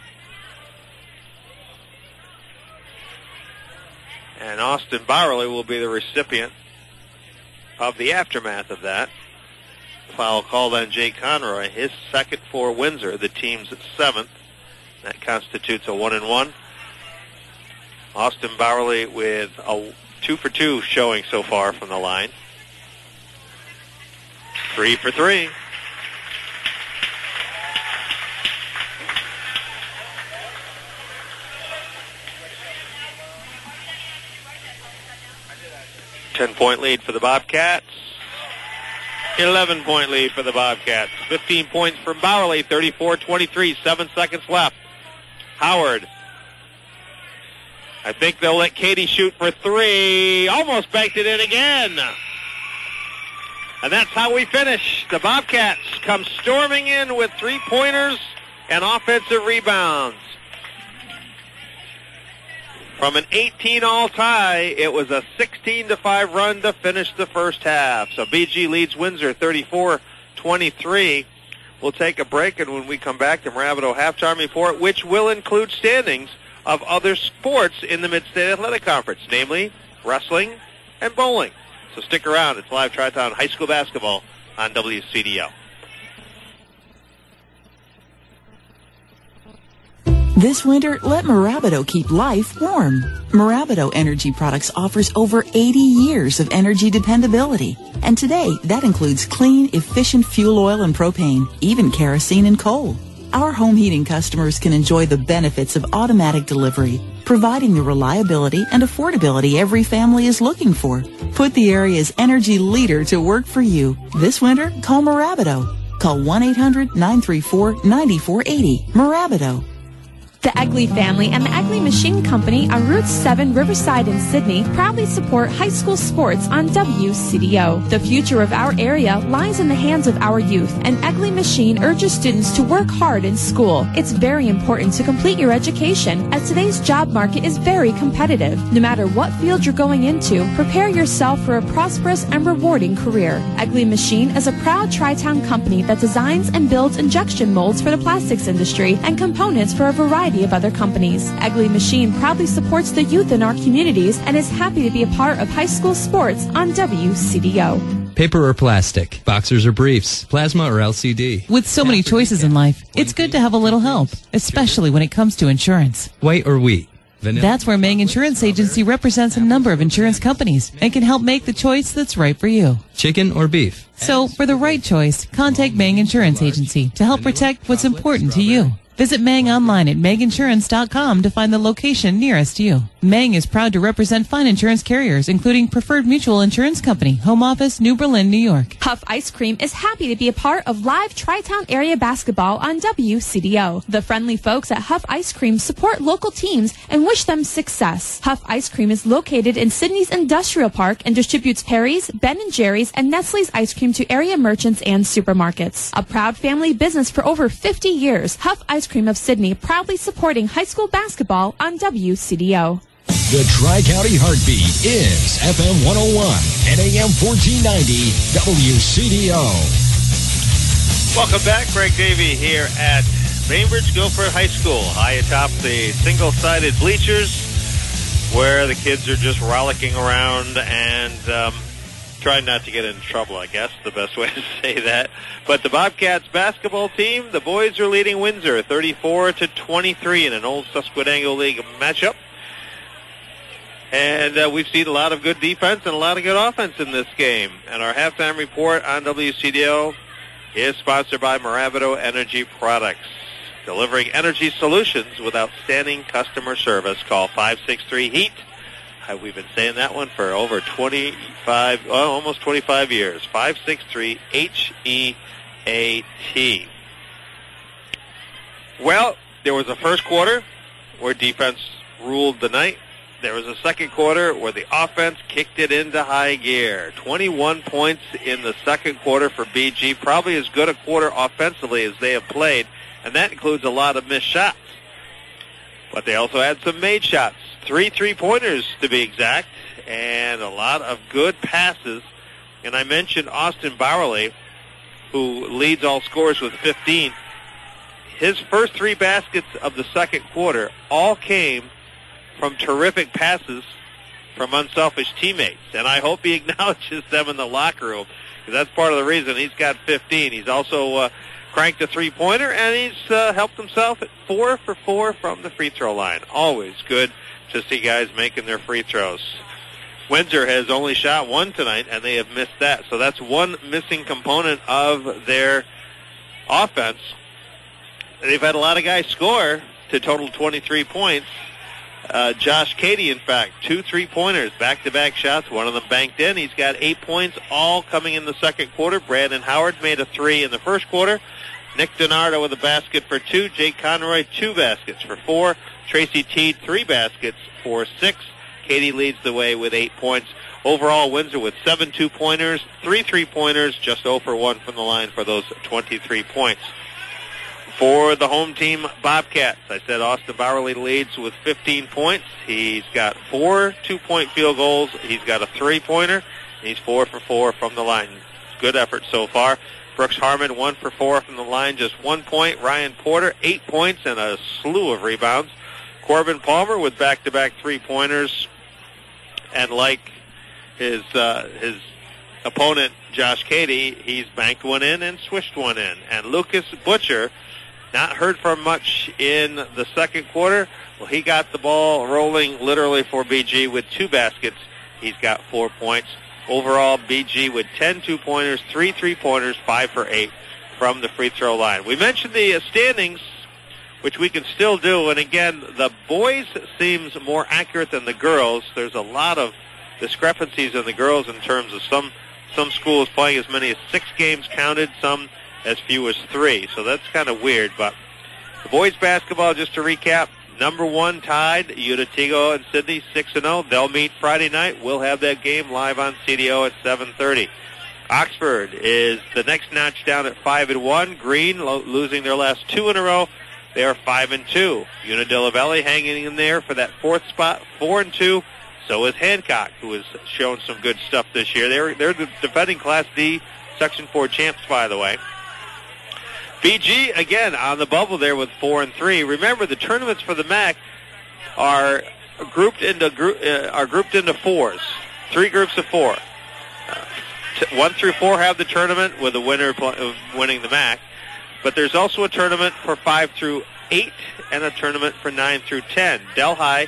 And Austin Bowerly will be the recipient of the aftermath of that. Foul called on Jake Conroy, his second for Windsor. The team's at 7th. That constitutes a 1-and-1. Austin Bowerly with a 2 for 2 showing so far from the line. 3 for 3. Ten-point lead for the Bobcats. 11-point lead for the Bobcats. 15 points from Bowerly. 34-23. 7 seconds left. Howard. I think they'll let Cady shoot for 3. Almost banked it in again. And that's how we finish. The Bobcats come storming in with 3-pointers and offensive rebounds. From an 18-all tie, it was a 16-5 run to finish the first half. So BG leads Windsor 34-23. We'll take a break, and when we come back, the Marabito Halftime Report, which will include standings of other sports in the Mid-State Athletic Conference, namely wrestling and bowling. So stick around. It's live Tri-Town High School basketball on WCDO. This winter, let Marabito keep life warm. Marabito Energy Products offers over 80 years of energy dependability. And today, that includes clean, efficient fuel oil and propane, even kerosene and coal. Our home heating customers can enjoy the benefits of automatic delivery, providing the reliability and affordability every family is looking for. Put the area's energy leader to work for you. This winter, call Marabito. Call 1-800-934-9480. Marabito. The Egley family and the Egley Machine Company on Route 7 Riverside in Sydney proudly support high school sports on WCDO. The future of our area lies in the hands of our youth, and Egley Machine urges students to work hard in school. It's very important to complete your education, as today's job market is very competitive. No matter what field you're going into, prepare yourself for a prosperous and rewarding career. Egley Machine is a proud Tri-Town company that designs and builds injection molds for the plastics industry and components for a variety of other companies. Egley Machine proudly supports the youth in our communities and is happy to be a part of high school sports on WCDO. Paper or plastic, boxers or briefs, plasma or LCD. With so many choices in life, it's good to have a little help, especially when it comes to insurance. White or wheat. Vanilla. That's where Mang Insurance Agency represents a number of insurance companies and can help make the choice that's right for you. Chicken or beef. So, for the right choice, contact Mang Insurance Agency to help protect what's important to you. Visit Mang online at manginsurance.com to find the location nearest you. Mang is proud to represent fine insurance carriers, including Preferred Mutual Insurance Company, Home Office, New Berlin, New York. Huff Ice Cream is happy to be a part of live Tri-Town area basketball on WCDO. The friendly folks at Huff Ice Cream support local teams and wish them success. Huff Ice Cream is located in Sydney's Industrial Park and distributes Perry's, Ben & Jerry's, and Nestle's ice cream to area merchants and supermarkets. A proud family business for over 50 years, Huff Ice Cream of Sydney proudly supporting high school basketball on WCDO. The Tri-County Heartbeat is FM 101 and AM 1490 WCDO. Welcome back. Greg Davey here at Bainbridge Guilford High School, high atop the single-sided bleachers where the kids are just rollicking around and trying not to get into trouble, I guess, the best way to say that. But the Bobcats basketball team, the boys are leading Windsor 34-23 in an old Susquehanna League matchup. And we've seen a lot of good defense and a lot of good offense in this game. And our halftime report on WCDO is sponsored by Marabito Energy Products, delivering energy solutions with outstanding customer service. Call 563-HEAT. We've been saying that one for over 25, almost 25 years. 563-HEAT. Well, there was a first quarter where defense ruled the night. There was a second quarter where the offense kicked it into high gear. 21 points in the second quarter for BG. Probably as good a quarter offensively as they have played, and that includes a lot of missed shots. But they also had some made shots. 3 3-pointers to be exact, and a lot of good passes. And I mentioned Austin Bowerly, who leads all scorers with 15. His first 3 baskets of the second quarter all came from terrific passes from unselfish teammates. And I hope he acknowledges them in the locker room, because that's part of the reason he's got 15. He's also cranked a 3-pointer, and he's helped himself at 4 for 4 from the free throw line. Always good to see guys making their free throws. Windsor has only shot 1 tonight, and they have missed that. So that's one missing component of their offense. They've had a lot of guys score to total 23 points. Josh Cady, in fact, 2 3-pointers, back-to-back shots. One of them banked in. He's got 8 points, all coming in the second quarter. Brandon Howard made a 3 in the first quarter. Nick Donardo with a basket for 2. Jake Conroy, 2 baskets for 4. Tracy Teed, 3 baskets for 6. Cady leads the way with 8 points. Overall, Windsor with 7 2-pointers, 3 3-pointers, just 0 for 1 from the line for those 23 points. For the home team Bobcats, I said Austin Bowerly leads with 15 points. He's got 4 2-point field goals. He's got a 3-pointer. He's 4 for 4 from the line. Good effort so far. Brooks Harmon 1 for 4 from the line, just 1 point. Ryan Porter 8 points and a slew of rebounds. Corbin Palmer with back-to-back 3-pointers, and like his opponent Josh Cady, he's banked one in and swished one in. And Lucas Butcher, not heard from much in the second quarter. Well, he got the ball rolling literally for BG with 2 baskets. He's got 4 points. Overall, BG with 10 2-pointers, 3 3-pointers, 5 for 8 from the free throw line. We mentioned the standings, which we can still do. And again, the boys seems more accurate than the girls. There's a lot of discrepancies in the girls in terms of some schools playing as many as 6 games counted, some as few as 3. So that's kind of weird. But the boys basketball, just to recap, number 1 tied, Unatigo and Sidney 6-0. They'll meet Friday night. We'll have that game live on CDO at 7:30. Oxford is the next notch down at 5-1. Green losing their last 2 in a row. They are 5-2. Unadilla Valley hanging in there for that 4th spot, 4-2. So is Hancock, who has shown some good stuff this year. They're the defending Class D Section 4 champs, by the way. BG, again, on the bubble there with 4-3. Remember, the tournaments for the MAC are grouped into 4s. 3 groups of 4. 1 through 4 have the tournament with the winner winning the MAC. But there's also a tournament for 5 through 8 and a tournament for 9 through 10. Delhi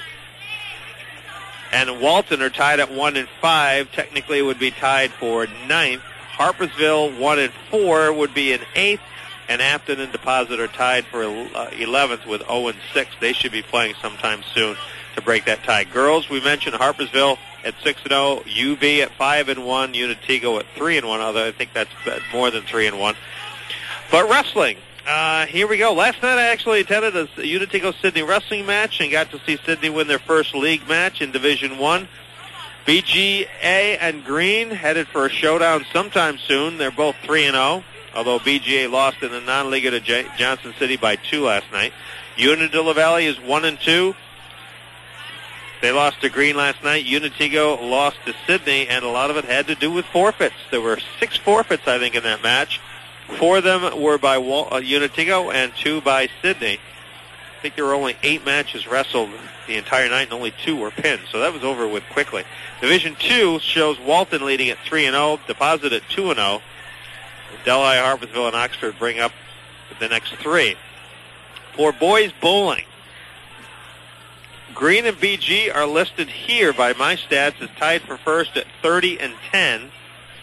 and Walton are tied at 1 and 5. Technically, it would be tied for 9th. Harpersville 1 and 4 would be in 8th. And Afton and Deposit are tied for 11th with 0 and 6. They should be playing sometime soon to break that tie. Girls, we mentioned Harpersville at 6-0, UV at 5-1, Unatigo at 3-1. Although I think that's more than 3-1. But wrestling, here we go. Last night I actually attended a Unatigo-Sydney wrestling match and got to see Sydney win their first league match in Division I. BGA and Green headed for a showdown sometime soon. They're both 3-0, although BGA lost in the non-league to Johnson City by 2 last night. Unadilla Valley is 1-2. They lost to Green last night. Unatigo lost to Sydney, and a lot of it had to do with forfeits. There were 6 forfeits, I think, in that match. 4 of them were by Unatigo and 2 by Sydney. I think there were only 8 matches wrestled the entire night, and only 2 were pinned, so that was over with quickly. Division 2 shows Walton leading at 3-0, Deposit at 2-0. Delhi, Harpersville, and Oxford bring up the next 3. For boys bowling, Green and BG are listed here by my stats as tied for first at 30 and 10.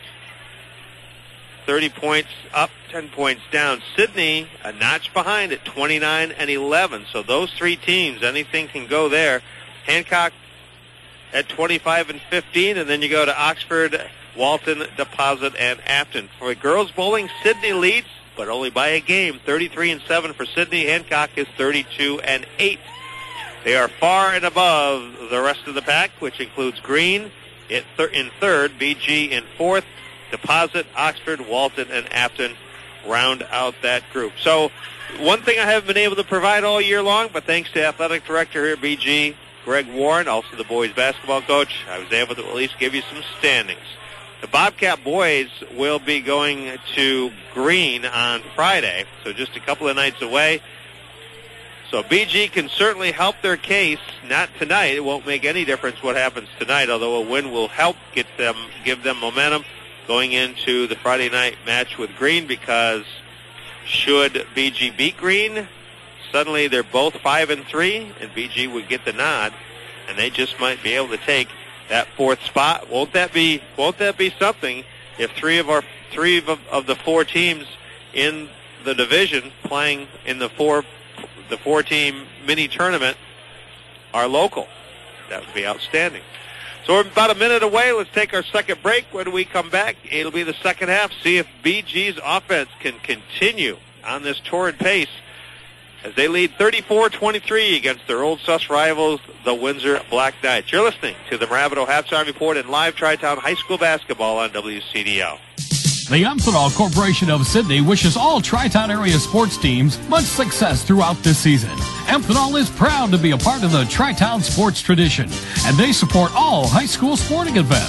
30 points up, 10 points down. Sydney, a notch behind at 29 and 11. So those 3 teams, anything can go there. Hancock at 25 and 15, and then you go to Oxford, Walton, Deposit, and Afton. For girls bowling, Sydney leads, but only by a game. 33 and 7 for Sydney. Hancock is 32 and 8. They are far and above the rest of the pack, which includes Green in third, BG in 4th, Deposit, Oxford, Walton, and Afton round out that group. So one thing I haven't been able to provide all year long, but thanks to athletic director here at BG, Greg Warren, also the boys basketball coach, I was able to at least give you some standings. The Bobcat boys will be going to Green on Friday, so just a couple of nights away. So BG can certainly help their case. Not tonight. It won't make any difference what happens tonight, although a win will help give them momentum going into the Friday night match with Green, because should BG beat Green, suddenly they're both 5-3, and BG would get the nod, and they just might be able to take that 4th spot. Won't that be something if 3 of the 4 teams in the division playing in the 4-team mini tournament are local? That would be outstanding. So we're about a minute away. Let's take our second break. When we come back, it'll be the second half. See if BG's offense can continue on this torrid pace as they lead 34-23 against their old sus rivals, the Windsor Black Knights. You're listening to the Marabito Halftime Report and live Tri-Town High School basketball on WCDL. The Amphenol Corporation of Sydney wishes all Tri-Town area sports teams much success throughout this season. Amphenol is proud to be a part of the Tri-Town sports tradition, and they support all high school sporting events.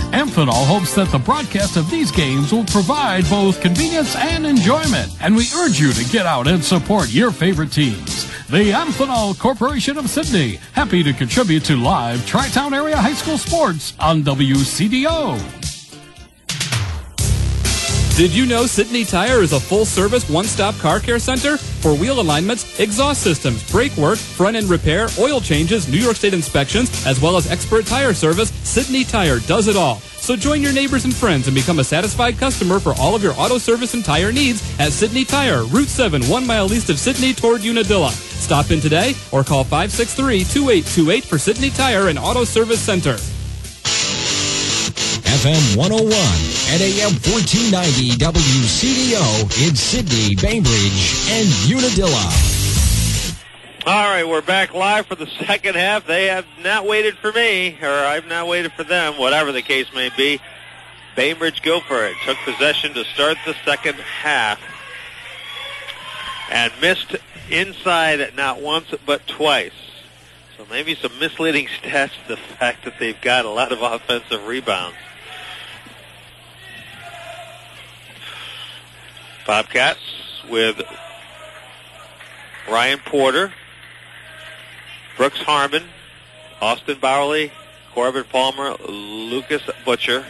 Amphenol hopes that the broadcast of these games will provide both convenience and enjoyment, and we urge you to get out and support your favorite teams. The Amphenol Corporation of Sydney, happy to contribute to live Tri-Town Area High School sports on WCDO. Did you know Sydney Tire is a full-service, one-stop car care center? For wheel alignments, exhaust systems, brake work, front-end repair, oil changes, New York State inspections, as well as expert tire service, Sydney Tire does it all. So join your neighbors and friends and become a satisfied customer for all of your auto service and tire needs at Sydney Tire, Route 7, 1 mile east of Sydney toward Unadilla. Stop in today or call 563-2828 for Sydney Tire and Auto Service Center. FM 101 and AM 1490 WCDO in Sydney, Bainbridge, and Unadilla. All right, we're back live for the second half. They have not waited for me, or I've not waited for them, whatever the case may be. Bainbridge Guilford took possession to start the second half and missed inside not once but twice. So maybe some misleading stats, the fact that they've got a lot of offensive rebounds. Bobcats with Ryan Porter, Brooks Harmon, Austin Bowerly, Corbin Palmer, Lucas Butcher.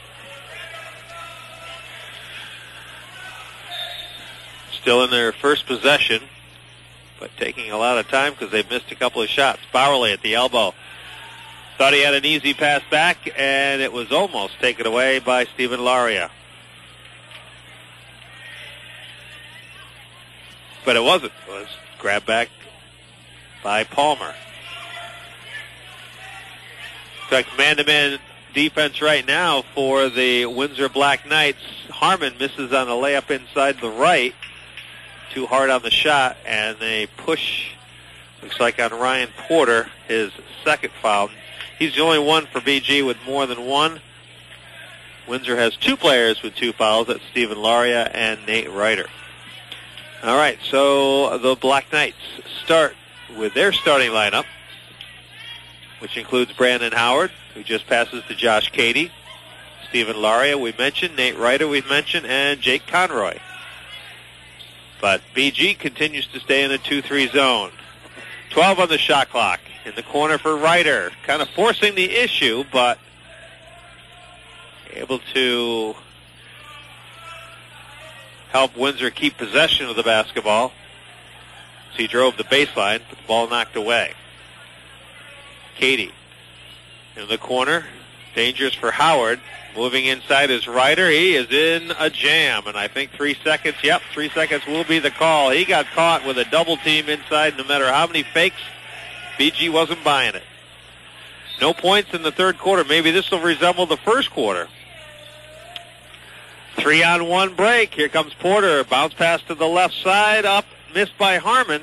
Still in their first possession, but taking a lot of time because they've missed a couple of shots. Bowerly at the elbow. Thought he had an easy pass back, and it was almost taken away by Stephen Laria. But it wasn't. It was grabbed back by Palmer. In fact, man-to-man defense right now for the Windsor Black Knights. Harmon misses on a layup inside the right. Too hard on the shot, and they push, looks like on Ryan Porter, his second foul. He's the only one for BG with more than one. Windsor has two players with two fouls. That's Stephen Laria and Nate Ryder. All right, so the Black Knights start with their starting lineup, which includes Brandon Howard, who just passes to Josh Cady, Stephen Laria, we mentioned, Nate Ryder, we've mentioned, and Jake Conroy. But BG continues to stay in a 2-3 zone. 12 on the shot clock. In the corner for Ryder, kind of forcing the issue, but able to help Windsor keep possession of the basketball. So he drove the baseline, but the ball knocked away. Cady in the corner. Dangerous for Howard. Moving inside is Ryder. He is in a jam, and I think 3 seconds. Yep, 3 seconds will be the call. He got caught with a double team inside. No matter how many fakes, BG wasn't buying it. No points in the third quarter. Maybe this will resemble the first quarter. 3-on-1 break. Here comes Porter. Bounce pass to the left side. Up. Missed by Harmon.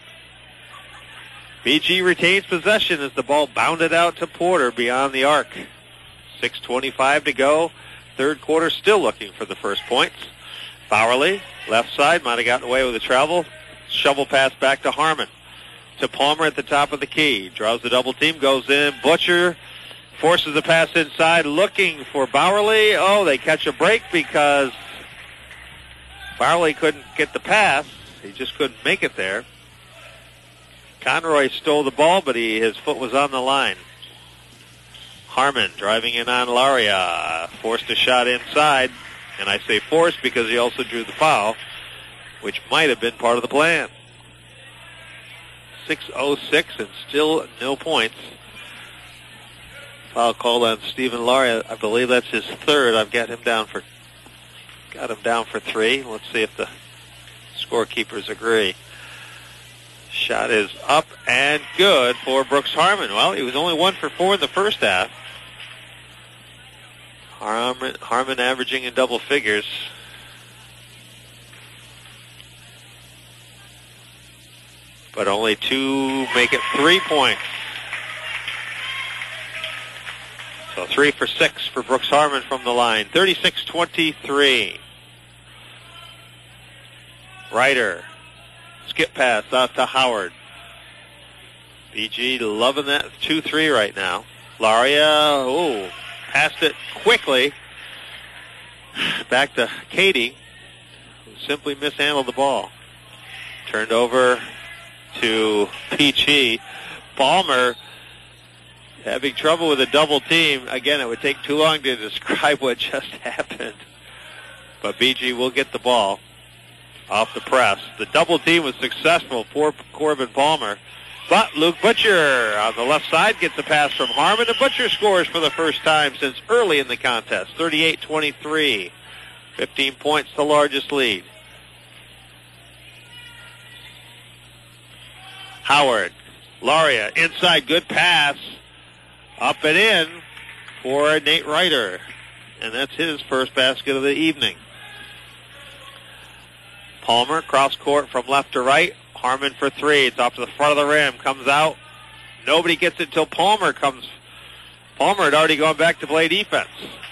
BG retains possession as the ball bounded out to Porter beyond the arc. 6:25 to go. Third quarter, still looking for the first points. Bowerly, left side, might have gotten away with a travel. Shovel pass back to Harmon. To Palmer at the top of the key. Draws the double team, goes in. Butcher forces the pass inside, looking for Bowerly. Oh, they catch a break because Bowerly couldn't get the pass. He just couldn't make it there. Conroy stole the ball, but his foot was on the line. Harmon driving in on Laria. Forced a shot inside. And I say forced because he also drew the foul, which might have been part of the plan. 6:06 and still no points. Foul called on Stephen Laria. I believe that's his third. I've got him down for 3. Let's see if the scorekeepers agree. Shot is up and good for Brooks Harmon. Well, he was only 1 for 4 in the first half. Harmon averaging in double figures. But only 2 make it 3 points. So 3 for 6 for Brooks Harmon from the line. 36-23. Ryder. Skip pass out to Howard. BG loving that 2-3 right now. Laria, Passed it quickly. Back to Katie, who simply mishandled the ball. Turned over to PG. Palmer having trouble with a double team. Again, it would take too long to describe what just happened. But BG will get the ball off the press. The double team was successful for Corbin Palmer. But Luke Butcher on the left side gets a pass from Harmon, and Butcher scores for the first time since early in the contest, 38-23. 15 points, the largest lead. Howard, Laria, inside, good pass. Up and in for Nate Ryder. And that's his first basket of the evening. Palmer, cross court from left to right. Harmon for three. It's off to the front of the rim. Comes out. Nobody gets it till Palmer comes. Palmer had already gone back to play defense.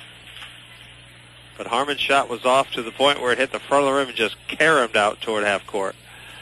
But Harmon's shot was off to the point where it hit the front of the rim and just caromed out toward half court.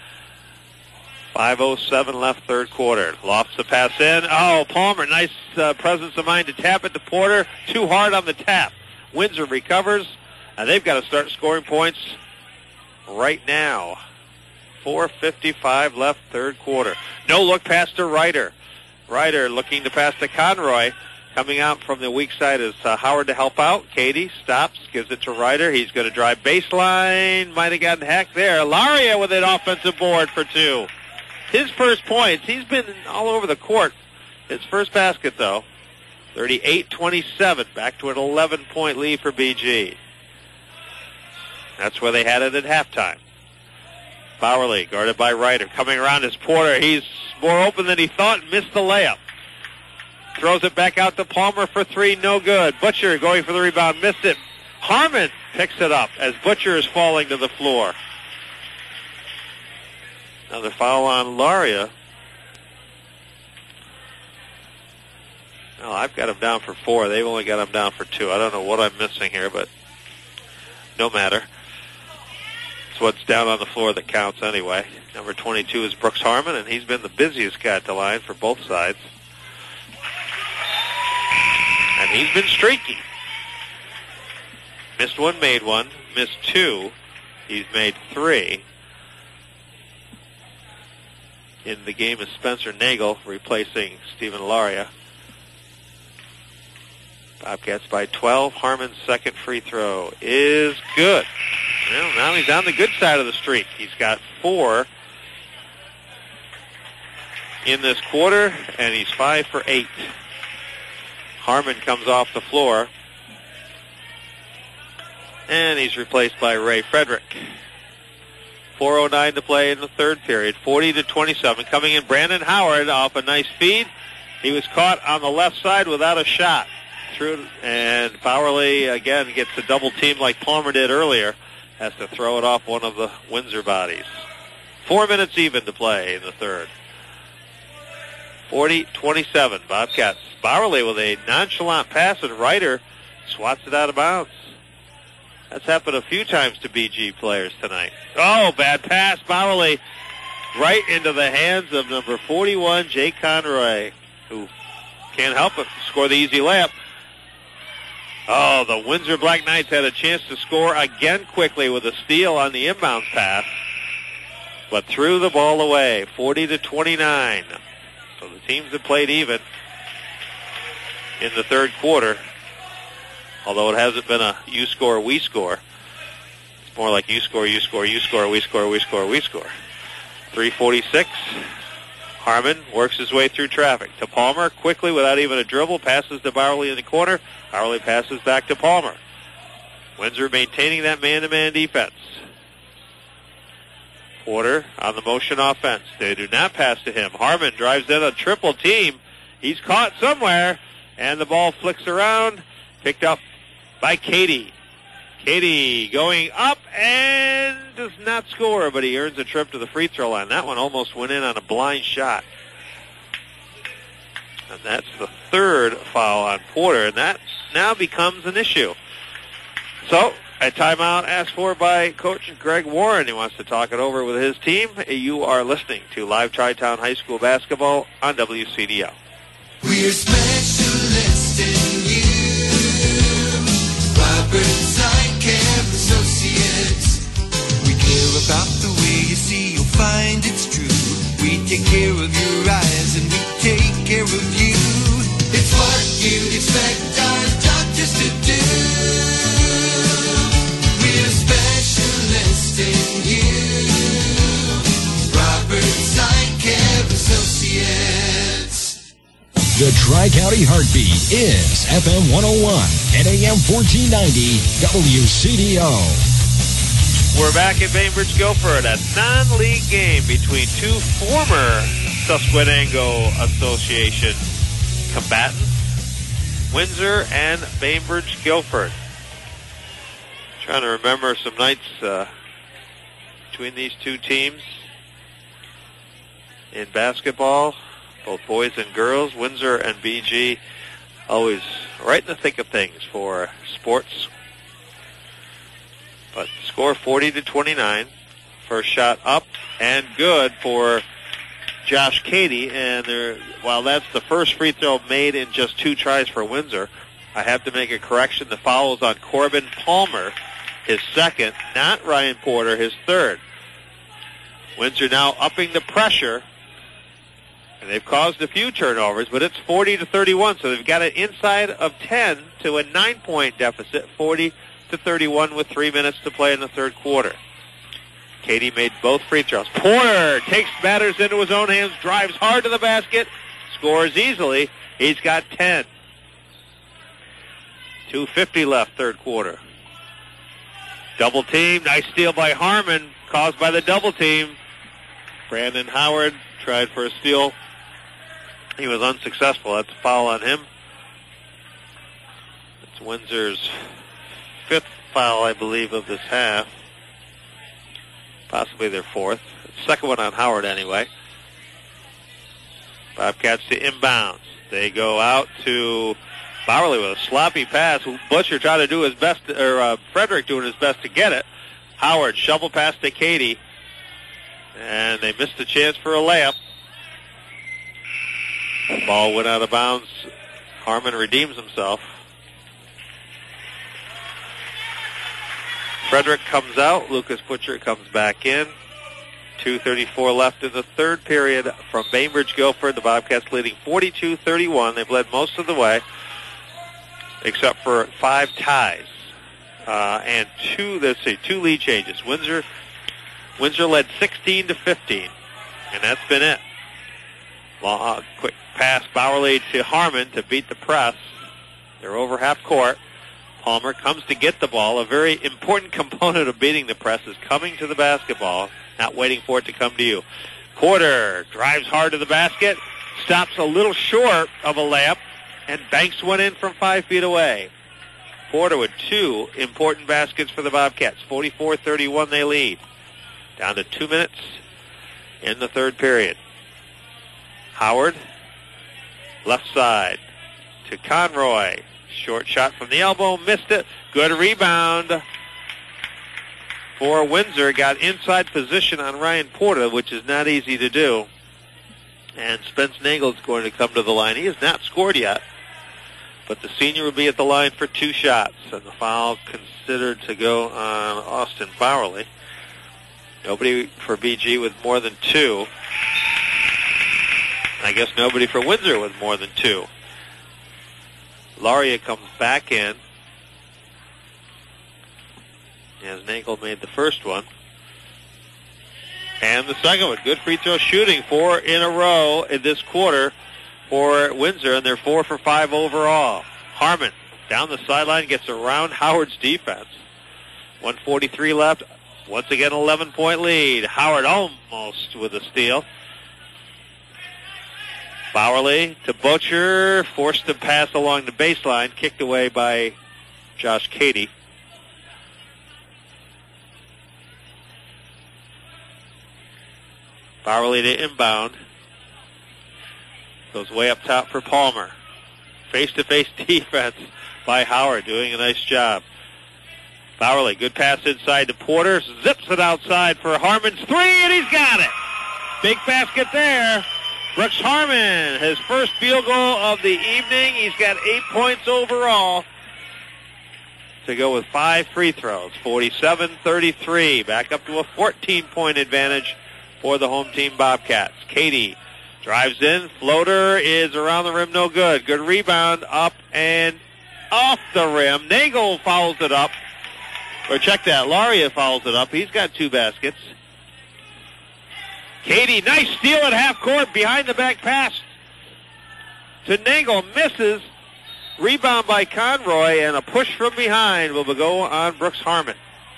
5:07 left, third quarter. Lofts the pass in. Oh, Palmer, nice presence of mind to tap it to Porter. Too hard on the tap. Windsor recovers, and they've got to start scoring points right now. 4:55 left, third quarter. No look pass to Ryder. Ryder looking to pass to Conroy. Coming out from the weak side is Howard to help out. Katie stops, gives it to Ryder. He's going to drive baseline. Might have gotten hacked there. Laria with an offensive board for two. His first points. He's been all over the court. His first basket, though. 38-27. Back to an 11-point lead for BG. That's where they had it at halftime. Bowerly guarded by Ryder. Coming around is Porter. He's more open than he thought. Missed the layup. Throws it back out to Palmer for three. No good. Butcher going for the rebound. Missed it. Harmon picks it up as Butcher is falling to the floor. Another foul on Laria. Well, I've got him down for 4. They've only got him down for 2. I don't know what I'm missing here, but no matter. It's what's down on the floor that counts anyway. Number 22 is Brooks Harmon, and he's been the busiest guy at the line for both sides. And he's been streaky. Missed one, made one. Missed 2. He's made 3. In the game is Spencer Nagel replacing Stephen Laria. Bobcats by 12. Harmon's second free throw is good. Well, now he's on the good side of the streak. He's got 4 in this quarter, and he's 5 for 8. Harmon comes off the floor, and he's replaced by Ray Frederick. 4:09 to play in the third period. 40-27. Coming in, Brandon Howard off a nice feed. He was caught on the left side without a shot. And Bowerly, again, gets a double team like Palmer did earlier. Has to throw it off one of the Windsor bodies. 4 minutes even to play in the third. 40-27. Bobcats. Bowerly with a nonchalant pass, and Ryder swats it out of bounds. That's happened a few times to BG players tonight. Oh, bad pass. Bowerly right into the hands of number 41, Jake Conroy, who can't help but score the easy layup. Oh, the Windsor Black Knights had a chance to score again quickly with a steal on the inbounds pass, but threw the ball away, 40-29. So the teams have played even in the third quarter, although it hasn't been a you score, we score. It's more like you score, you score, you score, we score, we score, we score. 3:46. Harmon works his way through traffic to Palmer quickly without even a dribble. Passes to Bowerly in the corner. Bowerly passes back to Palmer. Windsor maintaining that man-to-man defense. Porter on the motion offense. They do not pass to him. Harmon drives in a triple team. He's caught somewhere, and the ball flicks around. Picked up by Katie. Katie going up and does not score, but he earns a trip to the free throw line. That one almost went in on a blind shot. And that's the third foul on Porter, and that now becomes an issue. So, a timeout asked for by Coach Greg Warren. He wants to talk it over with his team. You are listening to Live Tri-Town High School Basketball on WCDL. We're specialists in you. see, you'll find it's true. We take care of your eyes and we take care of you. It's what you'd expect our doctors to do. We're specialists in you. Roberts Eye Care Associates. The Tri-County Heartbeat is FM 101 and AM 1490 WCDO. We're back at Bainbridge Guilford, a non-league game between two former Susquehanna Association combatants, Windsor and Bainbridge Guilford. Trying to remember some nights between these two teams in basketball, both boys and girls. Windsor and BG always right in the thick of things for sports. But score 40-29. First shot up and good for Josh Cady. And while that's the first free throw made in just 2 tries for Windsor, I have to make a correction. The foul is on Corbin Palmer, his second, not Ryan Porter, his third. Windsor now upping the pressure. And they've caused a few turnovers, but it's 40-31. So they've got it inside of 10 to a 9-point deficit, 40-31 with 3 minutes to play in the third quarter. Cady made both free throws. Porter takes matters into his own hands, drives hard to the basket, scores easily. He's got 10. 2:50 left, third quarter. Double team, nice steal by Harmon, caused by the double team. Brandon Howard tried for a steal. He was unsuccessful. That's a foul on him. It's Windsor's 5th foul, I believe, of this half. Possibly their 4th. Second one on Howard, anyway. Bobcats to inbounds. They go out to Bowerly with a sloppy pass. Butcher tried to do his best, or Frederick doing his best to get it. Howard shovel pass to Cady. And they missed a chance for a layup. The ball went out of bounds. Harmon redeems himself. Frederick comes out. Lucas Butcher comes back in. 2:34 left in the third period from Bainbridge Guilford. The Bobcats leading 42-31. They've led most of the way, except for 5 ties and 2 lead changes. Windsor led 16-15, and that's been it. Quick pass, Bowerly to Harmon to beat the press. They're over half court. Palmer comes to get the ball. A very important component of beating the press is coming to the basketball, not waiting for it to come to you. Porter drives hard to the basket, stops a little short of a layup, and banks one in from 5 feet away. Porter with 2 important baskets for the Bobcats. 44-31 they lead. Down to 2 minutes in the third period. Howard, left side to Conroy. Short shot from the elbow, missed it. Good rebound for Windsor. Got inside position on Ryan Porter, which is not easy to do. And Spence Nagel is going to come to the line. He has not scored yet, but the senior will be at the line for 2 shots. And the foul considered to go on Austin Bowerly. Nobody for BG with more than 2. I guess nobody for Windsor with more than 2. Laria comes back in, as Nagel made the first one. And the second one. Good free throw shooting. 4 in a row in this quarter for Windsor, and they're 4 for 5 overall. Harmon down the sideline, gets around Howard's defense. 1:43 left. Once again, 11-point lead. Howard almost with a steal. Bowerly to Butcher, forced to pass along the baseline, kicked away by Josh Cady. Bowerly to inbound. Goes way up top for Palmer. Face-to-face defense by Howard, doing a nice job. Bowerly, good pass inside to Porter, zips it outside for Harmon's 3, and he's got it. Big basket there. Brooks Harmon, his first field goal of the evening. He's got 8 points overall to go with 5 free throws. 47-33. Back up to a 14-point advantage for the home team Bobcats. Katie drives in. Floater is around the rim, no good. Good rebound, up and off the rim. Nagel fouls it up. Or check that, Laria fouls it up. He's got 2 baskets. Katie, nice steal at half court. Behind the back pass to Nagel. Misses. Rebound by Conroy, and a push from behind will go on Brooks Harmon.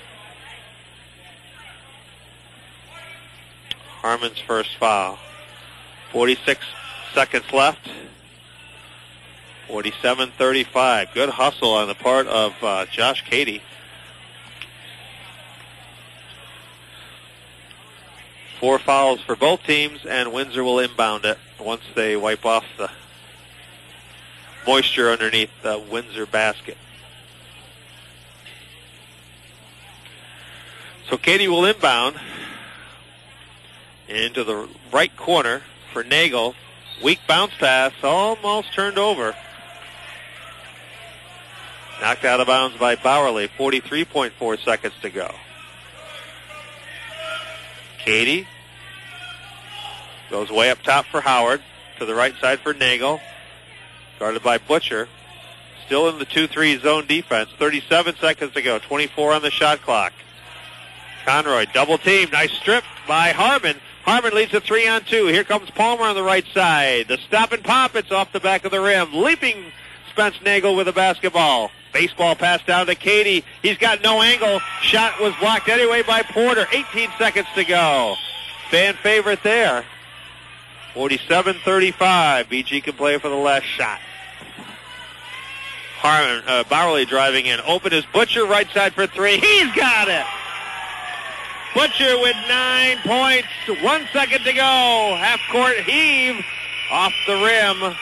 Harmon's first foul. 46 seconds left. 47-35. Good hustle on the part of Josh Katie. 4 fouls for both teams, and Windsor will inbound it once they wipe off the moisture underneath the Windsor basket. So Katie will inbound into the right corner for Nagel. Weak bounce pass, almost turned over. Knocked out of bounds by Bowerly. 43.4 seconds to go. Katie goes way up top for Howard. To the right side for Nagel. Guarded by Butcher. Still in the 2-3 zone defense. 37 seconds to go. 24 on the shot clock. Conroy, double team. Nice strip by Harmon. Harmon leads a 3-on-2. Here comes Palmer on the right side. The stop and pop. It's off the back of the rim. Leaping Spence Nagel with a basketball. Baseball pass down to Katie. He's got no angle. Shot was blocked anyway by Porter. 18 seconds to go. Fan favorite there. 47-35. BG can play for the last shot. Harmon, Bowerly driving in. Open is Butcher, right side for 3. He's got it! Butcher with 9 points. 1 second to go. Half-court heave off the rim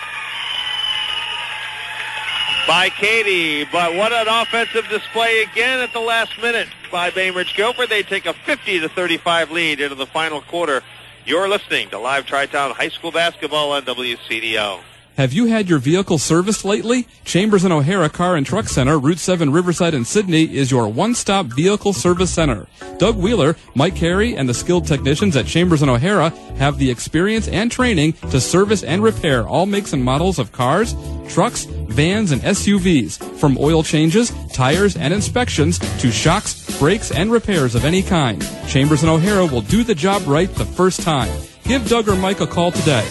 by Katie. But what an offensive display again at the last minute by Bainbridge Guilford. They take a 50-35 lead into the final quarter. You're listening to Live Tri-Town High School Basketball on WCDO. Have you had your vehicle serviced lately? Chambers and O'Hara Car and Truck Center, Route 7, Riverside, and Sydney is your one-stop vehicle service center. Doug Wheeler, Mike Carey, and the skilled technicians at Chambers and O'Hara have the experience and training to service and repair all makes and models of cars, trucks, vans, and SUVs. From oil changes, tires, and inspections to shocks, brakes, and repairs of any kind. Chambers and O'Hara will do the job right the first time. Give Doug or Mike a call today,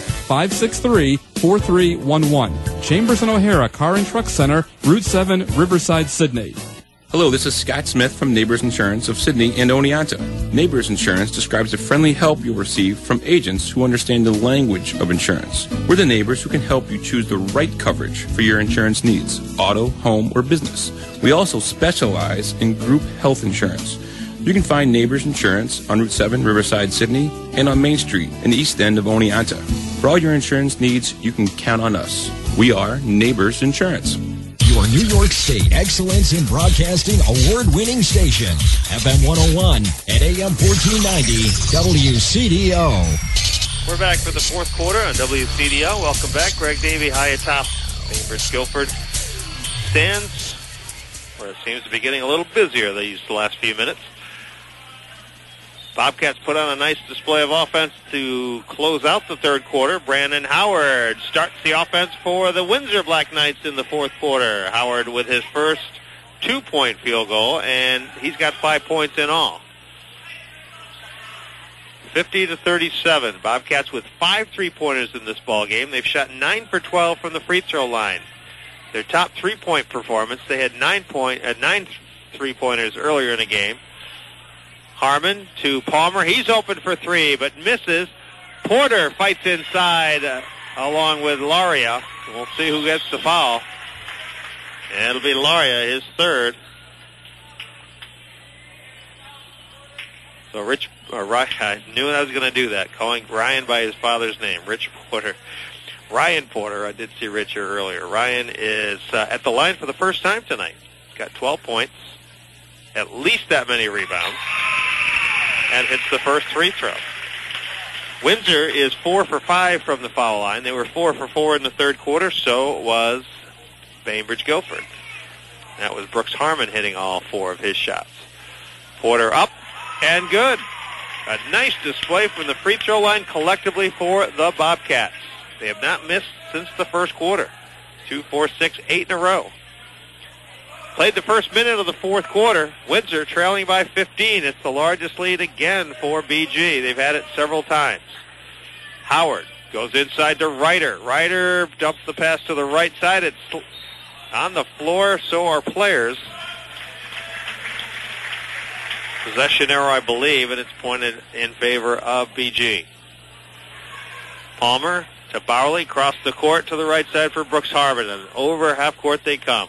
563-4311. Chambers and O'Hara Car and Truck Center, Route 7, Riverside, Sydney. Hello, this is Scott Smith from Neighbors Insurance of Sydney and Oneonta. Neighbors Insurance describes the friendly help you'll receive from agents who understand the language of insurance. We're the neighbors who can help you choose the right coverage for your insurance needs, auto, home, or business. We also specialize in group health insurance. You can find Neighbors Insurance on Route 7, Riverside, Sydney, and on Main Street in the east end of Oneonta. For all your insurance needs, you can count on us. We are Neighbors Insurance. Your New York State Excellence in Broadcasting award-winning station, FM 101 and AM 1490, WCDO. We're back for the fourth quarter on WCDO. Welcome back. Greg Davey high atop Bainbridge Guilford stands, where it seems to be getting a little busier these last few minutes. Bobcats put on a nice display of offense to close out the third quarter. Brandon Howard starts the offense for the Windsor Black Knights in the fourth quarter. Howard with his first 2-point field goal, and he's got 5 points in all. 50-37. Bobcats with 5 3-pointers in this ball game. They've shot 9 for 12 from the free throw line. Their top 3-point performance, they had 9 3-pointers earlier in the game. Harmon to Palmer. He's open for 3, but misses. Porter fights inside along with Laria. We'll see who gets the foul. And it'll be Laria, his third. So I knew I was going to do that, calling Ryan by his father's name, Rich Porter. Ryan Porter, I did see Rich here earlier. Ryan is at the line for the first time tonight. He's got 12 points, at least that many rebounds, and hits the first free throw. Windsor is 4 for 5 from the foul line. They were 4 for 4 in the third quarter, so was Bainbridge Guilford. That was Brooks Harmon hitting all 4 of his shots. Porter up and good. A nice display from the free throw line collectively for the Bobcats. They have not missed since the first quarter. 2, 4, 6, 8 in a row. Played the first minute of the fourth quarter. Windsor trailing by 15. It's the largest lead again for BG. They've had it several times. Howard goes inside to Ryder. Ryder dumps the pass to the right side. It's on the floor, so are players. Possession error, I believe, and it's pointed in favor of BG. Palmer to Bowerly, across the court to the right side for Brooks Harmon, and over half court they come.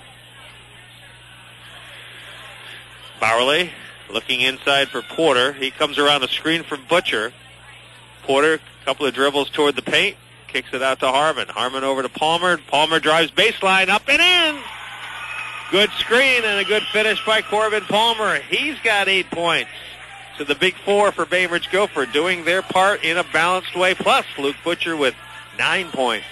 Bowerly looking inside for Porter. He comes around a screen from Butcher. Porter, a couple of dribbles toward the paint, kicks it out to Harmon. Harmon over to Palmer. Palmer drives baseline, up and in. Good screen and a good finish by Corbin Palmer. He's got 8 points. So the big 4 for Bainbridge Gopher doing their part in a balanced way. Plus Luke Butcher with 9 points.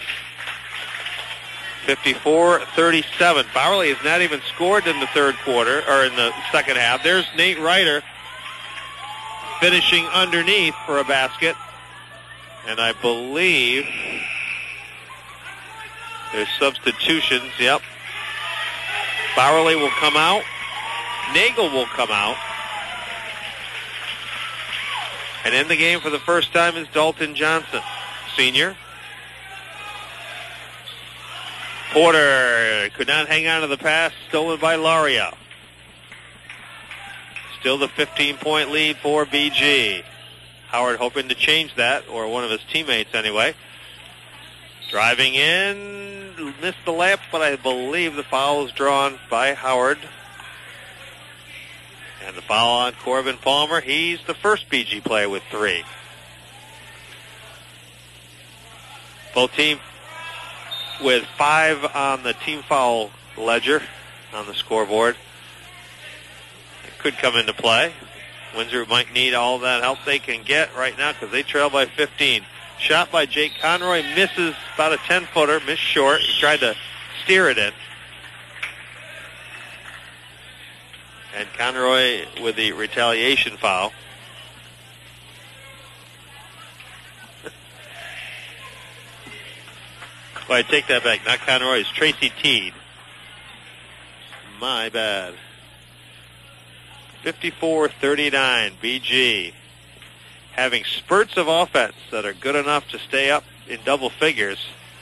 54-37. Bowerly has not even scored in the third quarter, or in the second half. There's Nate Ryder finishing underneath for a basket. And I believe there's substitutions. Yep. Bowerly will come out. Nagel will come out. And in the game for the first time is Dalton Johnson, senior. Porter could not hang on to the pass, stolen by Laria. Still the 15-point lead for BG. Howard hoping to change that, or one of his teammates anyway. Driving in, missed the layup, but I believe the foul is drawn by Howard. And the foul on Corbin Palmer. He's the first BG player with 3. Both teams with 5 on the team foul ledger on the scoreboard. It could come into play. Windsor might need all that help they can get right now because they trail by 15. Shot by Jake Conroy, misses about a 10-footer, missed short. He tried to steer it in. And Conroy with the retaliation foul. Well, I take that back. Not Conroy, it's Tracy Teed. My bad. 54-39, BG. Having spurts of offense that are good enough to stay up in double figures.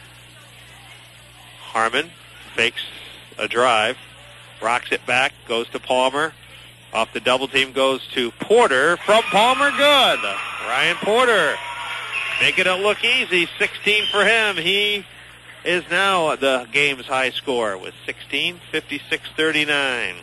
Harmon fakes a drive, rocks it back, goes to Palmer. Off the double team goes to Porter. From Palmer, good. Ryan Porter making it look easy. 16 for him. He is now the game's high scorer with 16, 56-39.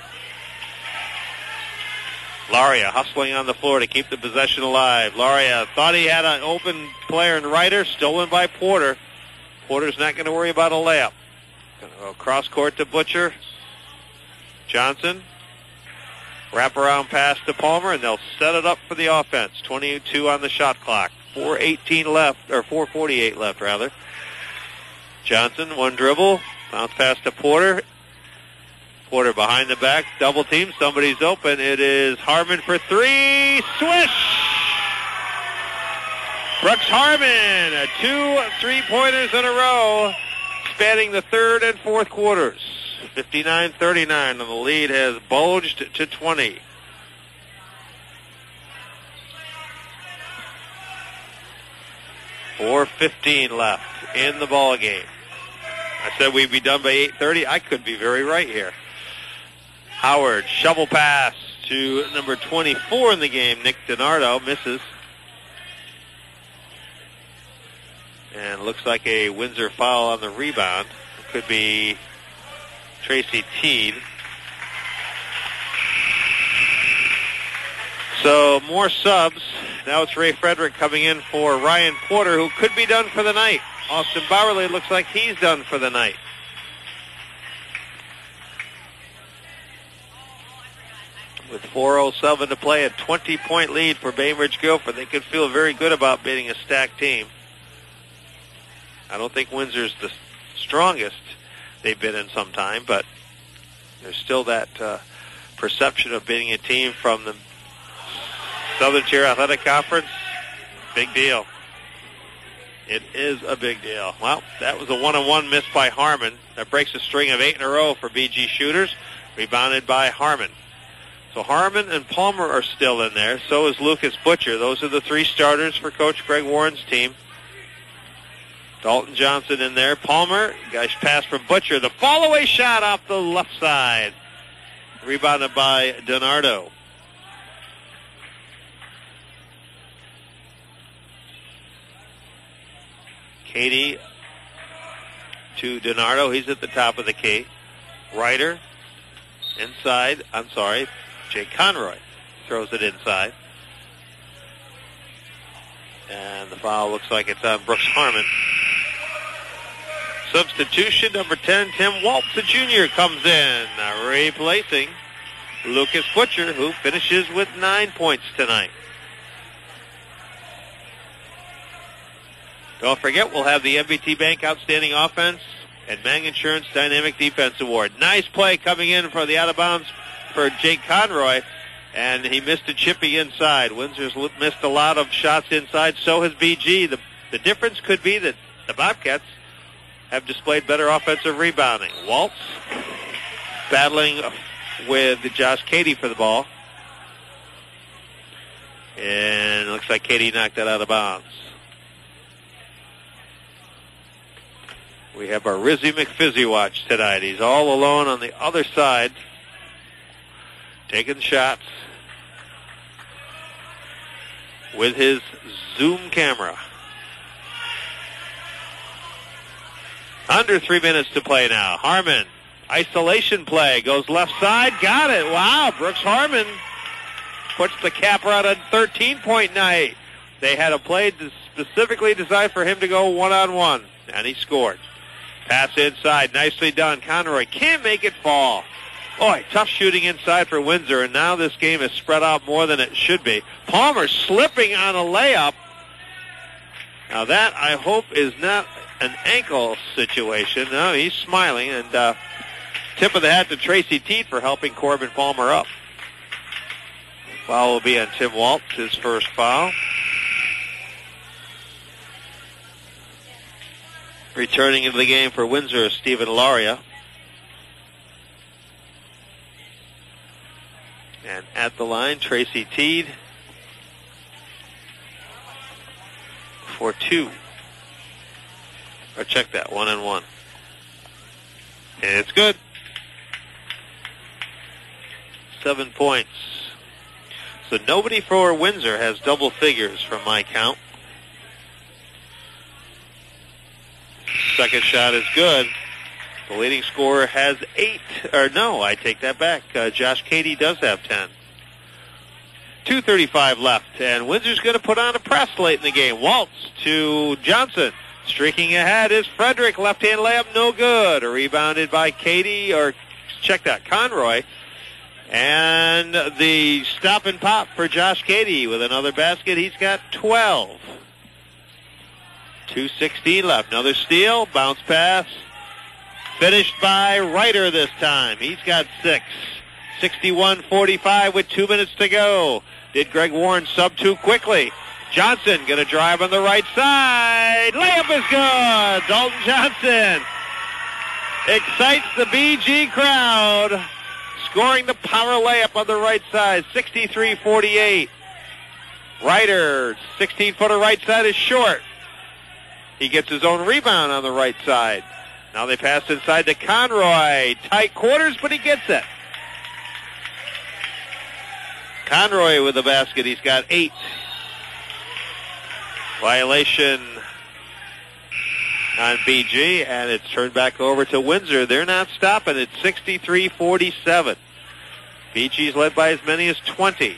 Laria hustling on the floor to keep the possession alive. Laria thought he had an open player in Ryder, stolen by Porter. Porter's not going to worry about a layup. Going to go cross court to Butcher. Johnson. Wraparound pass to Palmer, and they'll set it up for the offense. 22 on the shot clock. 4:18 left, or 4:48 left, rather. Johnson, one dribble. Bounce pass to Porter. Porter behind the back, double team. Somebody's open. It is Harmon for 3. Swish! Brooks Harmon, 2 3-pointers in a row, spanning the third and fourth quarters. 59-39, and the lead has bulged to 20. .4:15 left in the ball game. I said we'd be done by 8:30. I could be very right here. Howard, shovel pass to number 24 in the game, Nick DiNardo, misses. And looks like a Windsor foul on the rebound. It could be Tracy Teed. So more subs. Now it's Ray Frederick coming in for Ryan Porter, who could be done for the night. Austin Bowerly looks like he's done for the night. With 4:07 to play, a 20-point lead for Bainbridge Guilford. They could feel very good about beating a stacked team. I don't think Windsor's the strongest they've been in some time, but There's still that perception of being a team from the Southern Tier Athletic Conference. Big deal. It is a big deal. Well, that was a 1-on-1 miss by Harmon. That breaks a string of 8 in a row for BG shooters. Rebounded by Harmon. So Harmon and Palmer are still in there. So is Lucas Butcher. Those are the 3 starters for Coach Greg Warren's team. Dalton Johnson in there. Palmer, nice pass from Butcher. The fall-away shot off the left side. Rebounded by DiNardo. Katie to DiNardo. He's at the top of the key. Ryder inside. I'm sorry. Jake Conroy throws it inside. And the foul looks like it's on Brooks Harmon. Substitution, number 10, Tim Waltz, the junior, comes in, replacing Lucas Butcher, who finishes with 9 points tonight. Don't forget, we'll have the MBT Bank Outstanding Offense and Mang Insurance Dynamic Defense Award. Nice play coming in for the out-of-bounds for Jake Conroy, and he missed a chippy inside. Windsor's missed a lot of shots inside, so has BG. The difference could be that the Bobcats have displayed better offensive rebounding. Waltz battling with Josh Cady for the ball. And it looks like Cady knocked that out of bounds. We have our Rizzy McFizzy watch tonight. He's all alone on the other side, taking shots with his zoom camera. Under 3 minutes to play now. Harmon, isolation play, goes left side, got it. Wow, Brooks Harmon puts the capper out a 13-point night. They had a play specifically designed for him to go one-on-one, and he scored. Pass inside, nicely done. Conroy can't make it fall. Boy, tough shooting inside for Windsor, and now this game is spread out more than it should be. Palmer slipping on a layup. Now that, I hope, is not an ankle situation. No, he's smiling, and tip of the hat to Tracy Teed for helping Corbin Palmer up. Foul will be on Tim Waltz, his first foul. Returning into the game for Windsor is Stephen Laria. And at the line, Tracy Teed for 2. Or check that, 1-on-1. And it's good. 7 points. So nobody for Windsor has double figures from my count. Second shot is good. The leading scorer has 8. Or no, I take that back. Josh Cady does have 10. 2:35 left, and Windsor's going to put on a press late in the game. Waltz to Johnson. Streaking ahead is Frederick. Left-hand layup, no good. Rebounded by Cady, or check that, Conroy. And the stop and pop for Josh Cady with another basket. He's got 12. 2:16 left. Another steal. Bounce pass. Finished by Ryder this time. He's got 6. 61-45 with 2 minutes to go. Did Greg Warren sub too quickly? Johnson going to drive on the right side. Layup is good. Dalton Johnson excites the BG crowd, scoring the power layup on the right side. 63-48. Ryder, 16-footer right side is short. He gets his own rebound on the right side. Now they pass inside to Conroy. Tight quarters, but he gets it. Conroy with the basket. He's got 8. Violation on BG, and it's turned back over to Windsor. They're not stopping. It's 63-47. BG's led by as many as 20.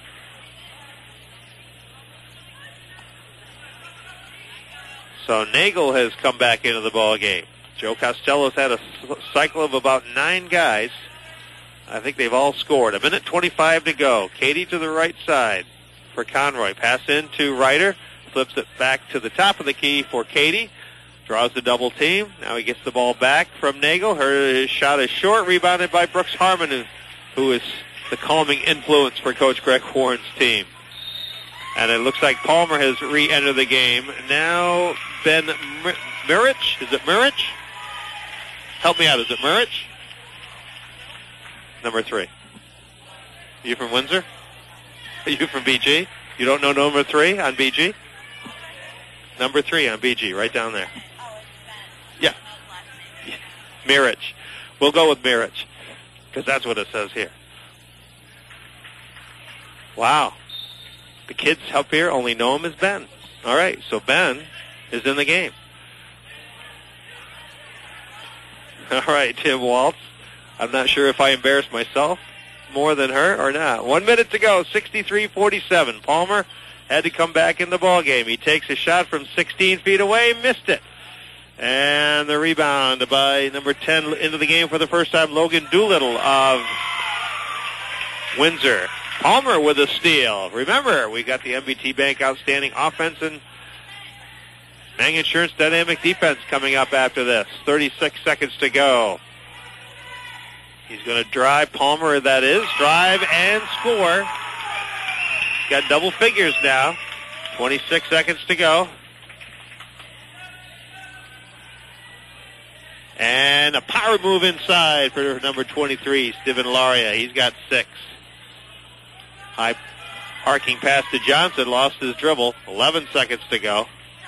So Nagel has come back into the ball game. Joe Costello's had a cycle of about 9 guys. I think they've all scored. 1:25 to go. Cady to the right side for Conroy. Pass in to Ryder. Flips it back to the top of the key for Cady. Draws the double team. Now he gets the ball back from Nagel. Her shot is short, rebounded by Brooks Harmon, who is the calming influence for Coach Greg Warren's team. And it looks like Palmer has re-entered the game. Now Ben Mirich. Is it Mirich? Help me out. Is it Mirich? Number 3. Are you from Windsor? Are you from BG? You don't know number 3 on BG? Number 3 on BG, right down there. Yeah. Mirich. We'll go with Mirich, because that's what it says here. Wow. The kids up here only know him as Ben. All right, so Ben is in the game. All right, Tim Waltz. I'm not sure if I embarrassed myself more than her or not. 1 minute to go, 63-47. Palmer had to come back in the ball game. He takes a shot from 16 feet away, missed it. And the rebound by number 10 into the game for the first time, Logan Doolittle of Windsor. Palmer with a steal. Remember, we got the MBT Bank Outstanding Offense and Mang Insurance Dynamic Defense coming up after this. 36 seconds to go. He's going to drive. Palmer, that is. Drive and score. Got double figures now. 26 seconds to go. And a power move inside for number 23, Steven Laria. He's got 6. High arcing pass to Johnson. Lost his dribble. 11 seconds to go.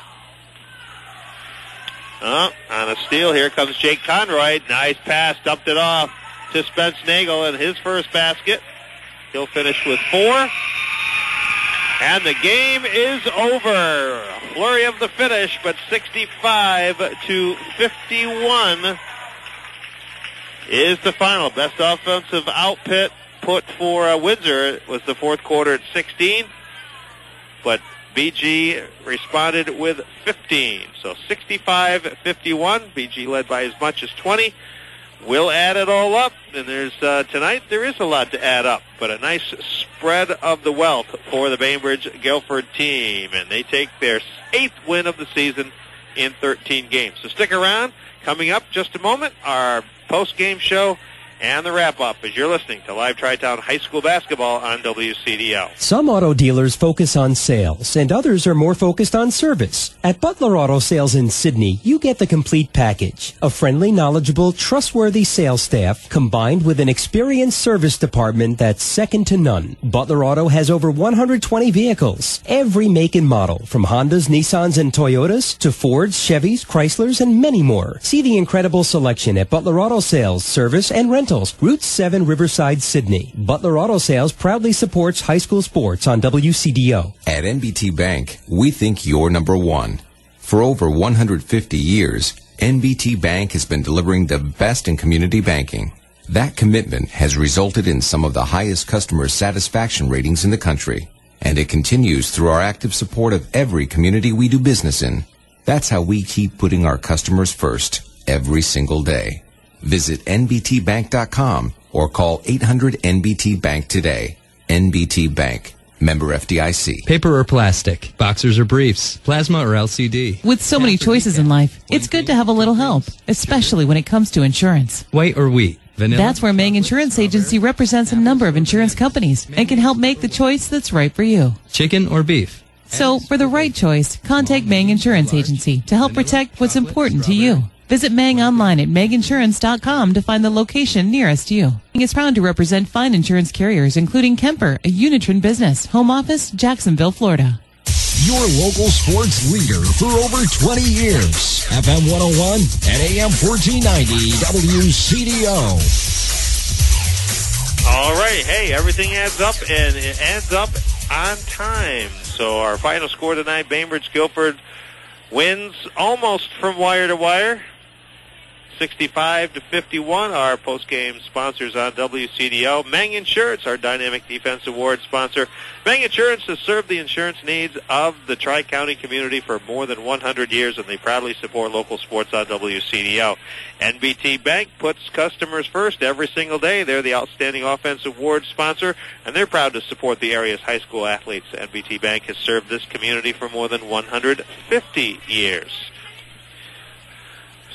On a steal, here comes Jake Conroy. Nice pass. Dumped it off to Spence Nagel in his first basket. He'll finish with 4. And the game is over. A flurry of the finish, but 65-51 is the final. Best offensive output for Windsor was the fourth quarter at 16, but BG responded with 15. So 65-51. BG led by as much as 20. We'll add it all up, and tonight there is a lot to add up, but a nice spread of the wealth for the Bainbridge Guilford team, and they take their 8th win of the season in 13 games. So stick around. Coming up just a moment, our post-game show and the wrap-up as you're listening to Live Tri-Town High School Basketball on WCDL. Some auto dealers focus on sales, and others are more focused on service. At Butler Auto Sales in Sydney, you get the complete package. A friendly, knowledgeable, trustworthy sales staff combined with an experienced service department that's second to none. Butler Auto has over 120 vehicles, every make and model, from Hondas, Nissans, and Toyotas to Fords, Chevys, Chryslers, and many more. See the incredible selection at Butler Auto Sales, Service, and Rental. Route 7 Riverside, Sydney. Butler Auto Sales proudly supports high school sports on WCDO. At NBT Bank, we think you're number one. For over 150 years, NBT Bank has been delivering the best in community banking. That commitment has resulted in some of the highest customer satisfaction ratings in the country, and it continues through our active support of every community we do business in. That's how we keep putting our customers first every single day. Visit nbtbank.com or call 800-NBT-BANK today. NBT Bank. Member FDIC. Paper or plastic? Boxers or briefs? Plasma or LCD? With so many choices in life, it's good to have a little help, especially when it comes to insurance. White or wheat? Vanilla? That's where Mang Insurance Agency represents a number of insurance companies and can help make the choice that's right for you. Chicken or beef? So, for the right choice, contact Mang Insurance Agency to help protect what's important to you. Visit Mang online at manginsurance.com to find the location nearest you. Mang is proud to represent fine insurance carriers, including Kemper, a Unitron business, home office, Jacksonville, Florida. Your local sports leader for over 20 years. FM 101 and AM 1490 WCDO. All right. Hey, everything adds up, and it adds up on time. So our final score tonight, Bainbridge Guilford wins almost from wire to wire. 65-51, our post-game sponsors on WCDO. Mang Insurance, our Dynamic Defense Award sponsor. Mang Insurance has served the insurance needs of the Tri-County community for more than 100 years, and they proudly support local sports on WCDO. NBT Bank puts customers first every single day. They're the Outstanding Offense Award sponsor, and they're proud to support the area's high school athletes. NBT Bank has served this community for more than 150 years.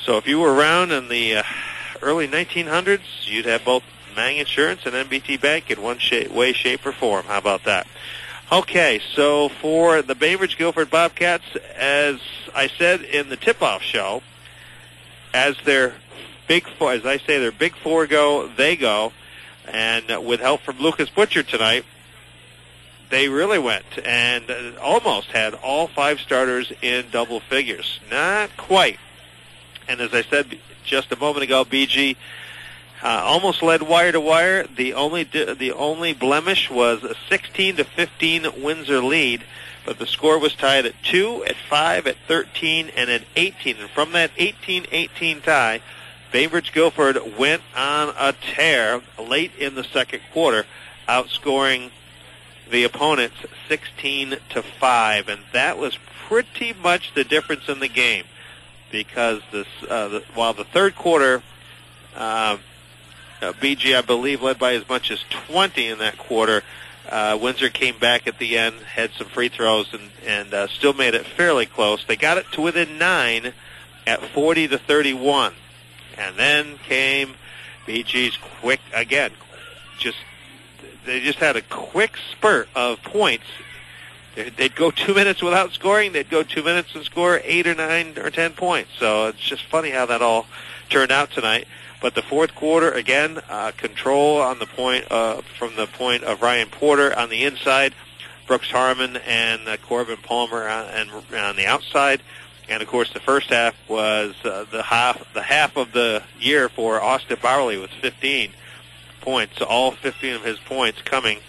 So if you were around in the early 1900s, you'd have both Mang Insurance and NBT Bank in one way, shape, or form. How about that? Okay, so for the Bainbridge Guilford Bobcats, as I said in the tip-off show, as their big four, as I say, their big four go, they go, and with help from Lucas Butcher tonight, they really went and almost had all 5 starters in double figures. Not quite. And as I said just a moment ago, BG almost led wire to wire. The only blemish was a 16-15 Windsor lead, but the score was tied at 2, at 5, at 13, and at 18. And from that 18-18 tie, Bainbridge Guilford went on a tear late in the second quarter, outscoring the opponents 16-5, and that was pretty much the difference in the game, because while the third quarter, BG, I believe, led by as much as 20 in that quarter, Windsor came back at the end, had some free throws, and still made it fairly close. They got it to within 9 at 40-31, and then came BG's quick again. They just had a quick spurt of points. They'd go 2 minutes without scoring. They'd go 2 minutes and score 8 or 9 or 10 points. So it's just funny how that all turned out tonight. But the fourth quarter, again, control on the point from the point of Ryan Porter on the inside, Brooks Harmon and Corbin Palmer on the outside. And, of course, the first half was the half of the year for Austin Bowerly with 15 points, all 15 of his points coming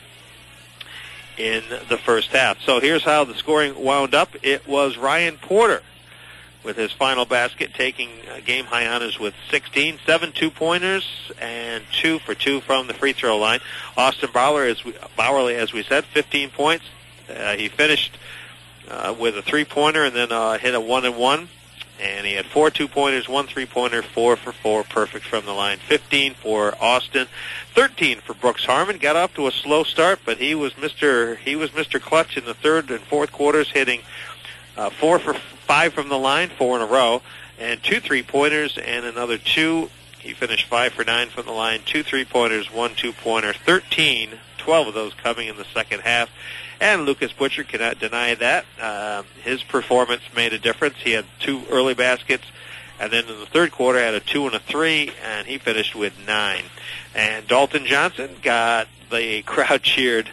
in the first half. So here's how the scoring wound up. It was Ryan Porter with his final basket, taking game-high honors with 16, 7 two-pointers, and 2 for 2 from the free throw line. Austin Bowerly, as we said, 15 points. He finished with a three-pointer and then hit a 1-and-1. And he had 4 two-pointers, 1 three-pointer, 4 for 4, perfect from the line. 15 for Austin, 13 for Brooks Harmon. Got off to a slow start, but he was Mr. Clutch in the third and fourth quarters, hitting 4 for 5 from the line, 4 in a row, and 2 three-pointers and another 2. He finished 5 for 9 from the line, 2 three-pointers, 1 two-pointer, 12 of those coming in the second half. And Lucas Butcher cannot deny that. His performance made a difference. He had 2 early baskets, and then in the third quarter had a 2 and a 3, and he finished with 9. And Dalton Johnson got the crowd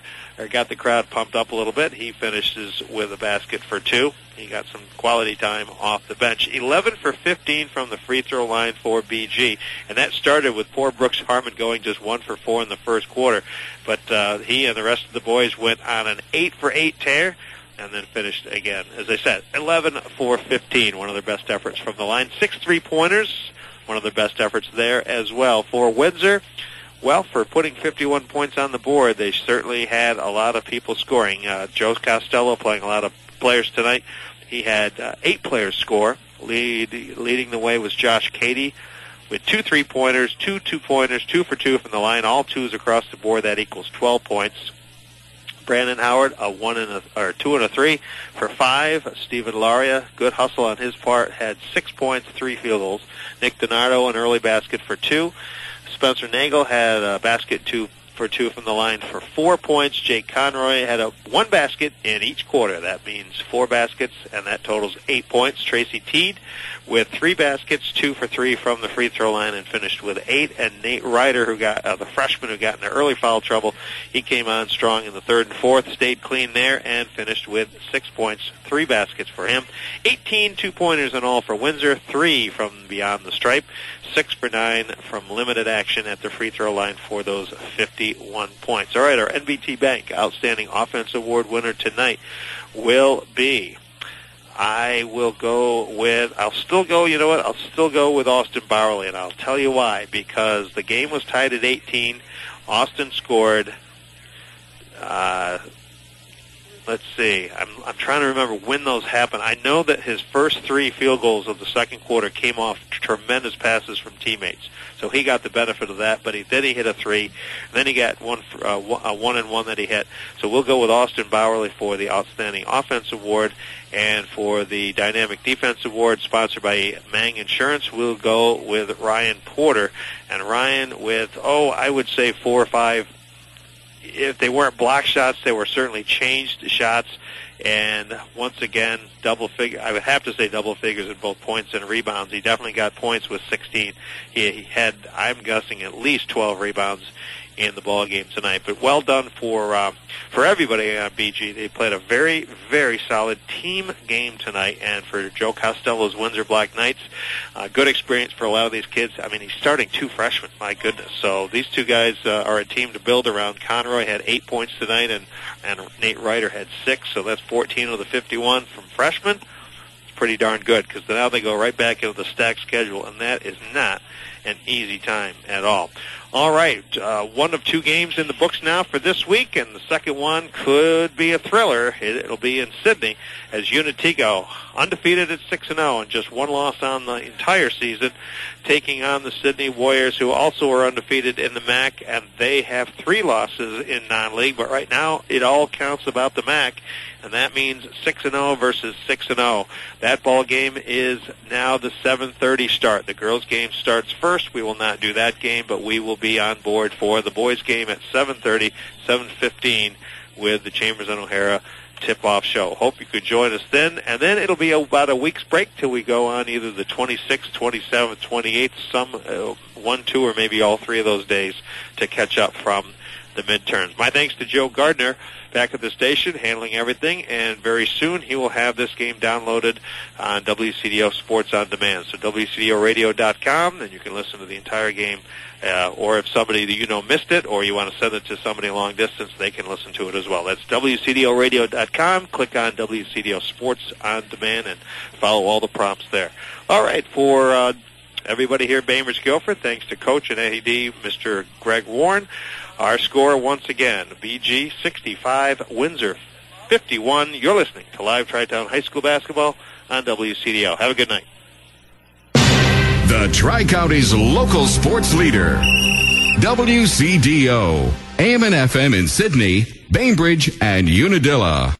pumped up a little bit. He finishes with a basket for 2. He got some quality time off the bench. 11 for 15 from the free throw line for BG. And that started with poor Brooks Harmon going just 1 for 4 in the first quarter. But he and the rest of the boys went on an 8 for 8 tear and then finished again. As I said, 11 for 15, one of their best efforts from the line. 6 three-pointers, one of their best efforts there as well. For Windsor, well, for putting 51 points on the board, they certainly had a lot of people scoring. Joe Costello playing a lot of players tonight. He had 8 players score. Leading the way was Josh Cady with 2 three-pointers, 2 two-pointers, 2 for 2 from the line, all 2s across the board. That equals 12 points. Brandon Howard, a 2 and a 3 for 5. Stephen Laria, good hustle on his part, had 6 points, 3 field goals. Nick Donardo, an early basket for 2. Spencer Nagel had a basket 2 for 2 from the line for 4 points. Jake Conroy had 1 basket in each quarter. That means 4 baskets, and that totals 8 points. Tracy Teed with 3 baskets, 2 for 3 from the free throw line, and finished with 8. And Nate Ryder, who got the freshman who got into early foul trouble, he came on strong in the third and fourth, stayed clean there, and finished with 6 points, 3 baskets for him. 18 two-pointers in all for Windsor, 3 from beyond the stripe, 6 for 9 from limited action at the free throw line for those 51 points. All right, our NBT Bank Outstanding Offense Award winner tonight will be, I'll still go with Austin Bowerly, and I'll tell you why. Because the game was tied at 18. Austin scored let's see. I'm trying to remember when those happened. I know that his first 3 field goals of the second quarter came off tremendous passes from teammates. So he got the benefit of that, but then he hit a 3. And then he got a 1-and-1 that he hit. So we'll go with Austin Bowerly for the Outstanding Offense Award. And for the Dynamic Defense Award, sponsored by Mang Insurance, we'll go with Ryan Porter. And Ryan with, I would say 4 or 5. If they weren't block shots, they were certainly changed shots. And once again, I would have to say double figures in both points and rebounds. He definitely got points with 16. He had, I'm guessing, at least 12 rebounds in the ball game tonight. But well done for everybody on BG. They played a very, very solid team game tonight. And for Joe Costello's Windsor Black Knights, good experience for a lot of these kids. I mean, he's starting 2 freshmen. My goodness. So these 2 guys are a team to build around. Conroy had 8 points tonight, and Nate Ryder had 6. So that's 14 of the 51 from freshmen. It's pretty darn good, because now they go right back into the stacked schedule, and that is not an easy time at all. All right, 1 of 2 games in the books now for this week, and the second one could be a thriller. It'll be in Sydney as Unitigo, undefeated at 6-0 and just 1 loss on the entire season, taking on the Sydney Warriors, who also are undefeated in the MAC, and they have 3 losses in non-league. But right now, it all counts about the MAC, and that means 6-0 versus 6-0. That ball game is now the 7:30 start. The girls' game starts first. We will not do that game, but we will be on board for the boys' game at 7:30, 7:15 with the Chambers and O'Hara tip-off show. Hope you could join us then. And then it'll be about a week's break till we go on either the 26th, 27th, 28th, some 1, 2, or maybe all 3 of those days to catch up from the midterms. My thanks to Joe Gardner back at the station, handling everything, and very soon he will have this game downloaded on WCDO Sports On Demand. So WCDOradio.com, and you can listen to the entire game, or if somebody that you know missed it, or you want to send it to somebody long distance, they can listen to it as well. That's WCDOradio.com. Click on WCDO Sports On Demand and follow all the prompts there. All right, for everybody here at Bainbridge Guilford, thanks to Coach and AD, Mr. Greg Warren. Our score once again, BG 65, Windsor 51. You're listening to Live Tri-Town High School Basketball on WCDO. Have a good night. The Tri-County's local sports leader, WCDO, AM and FM in Sydney, Bainbridge, and Unadilla.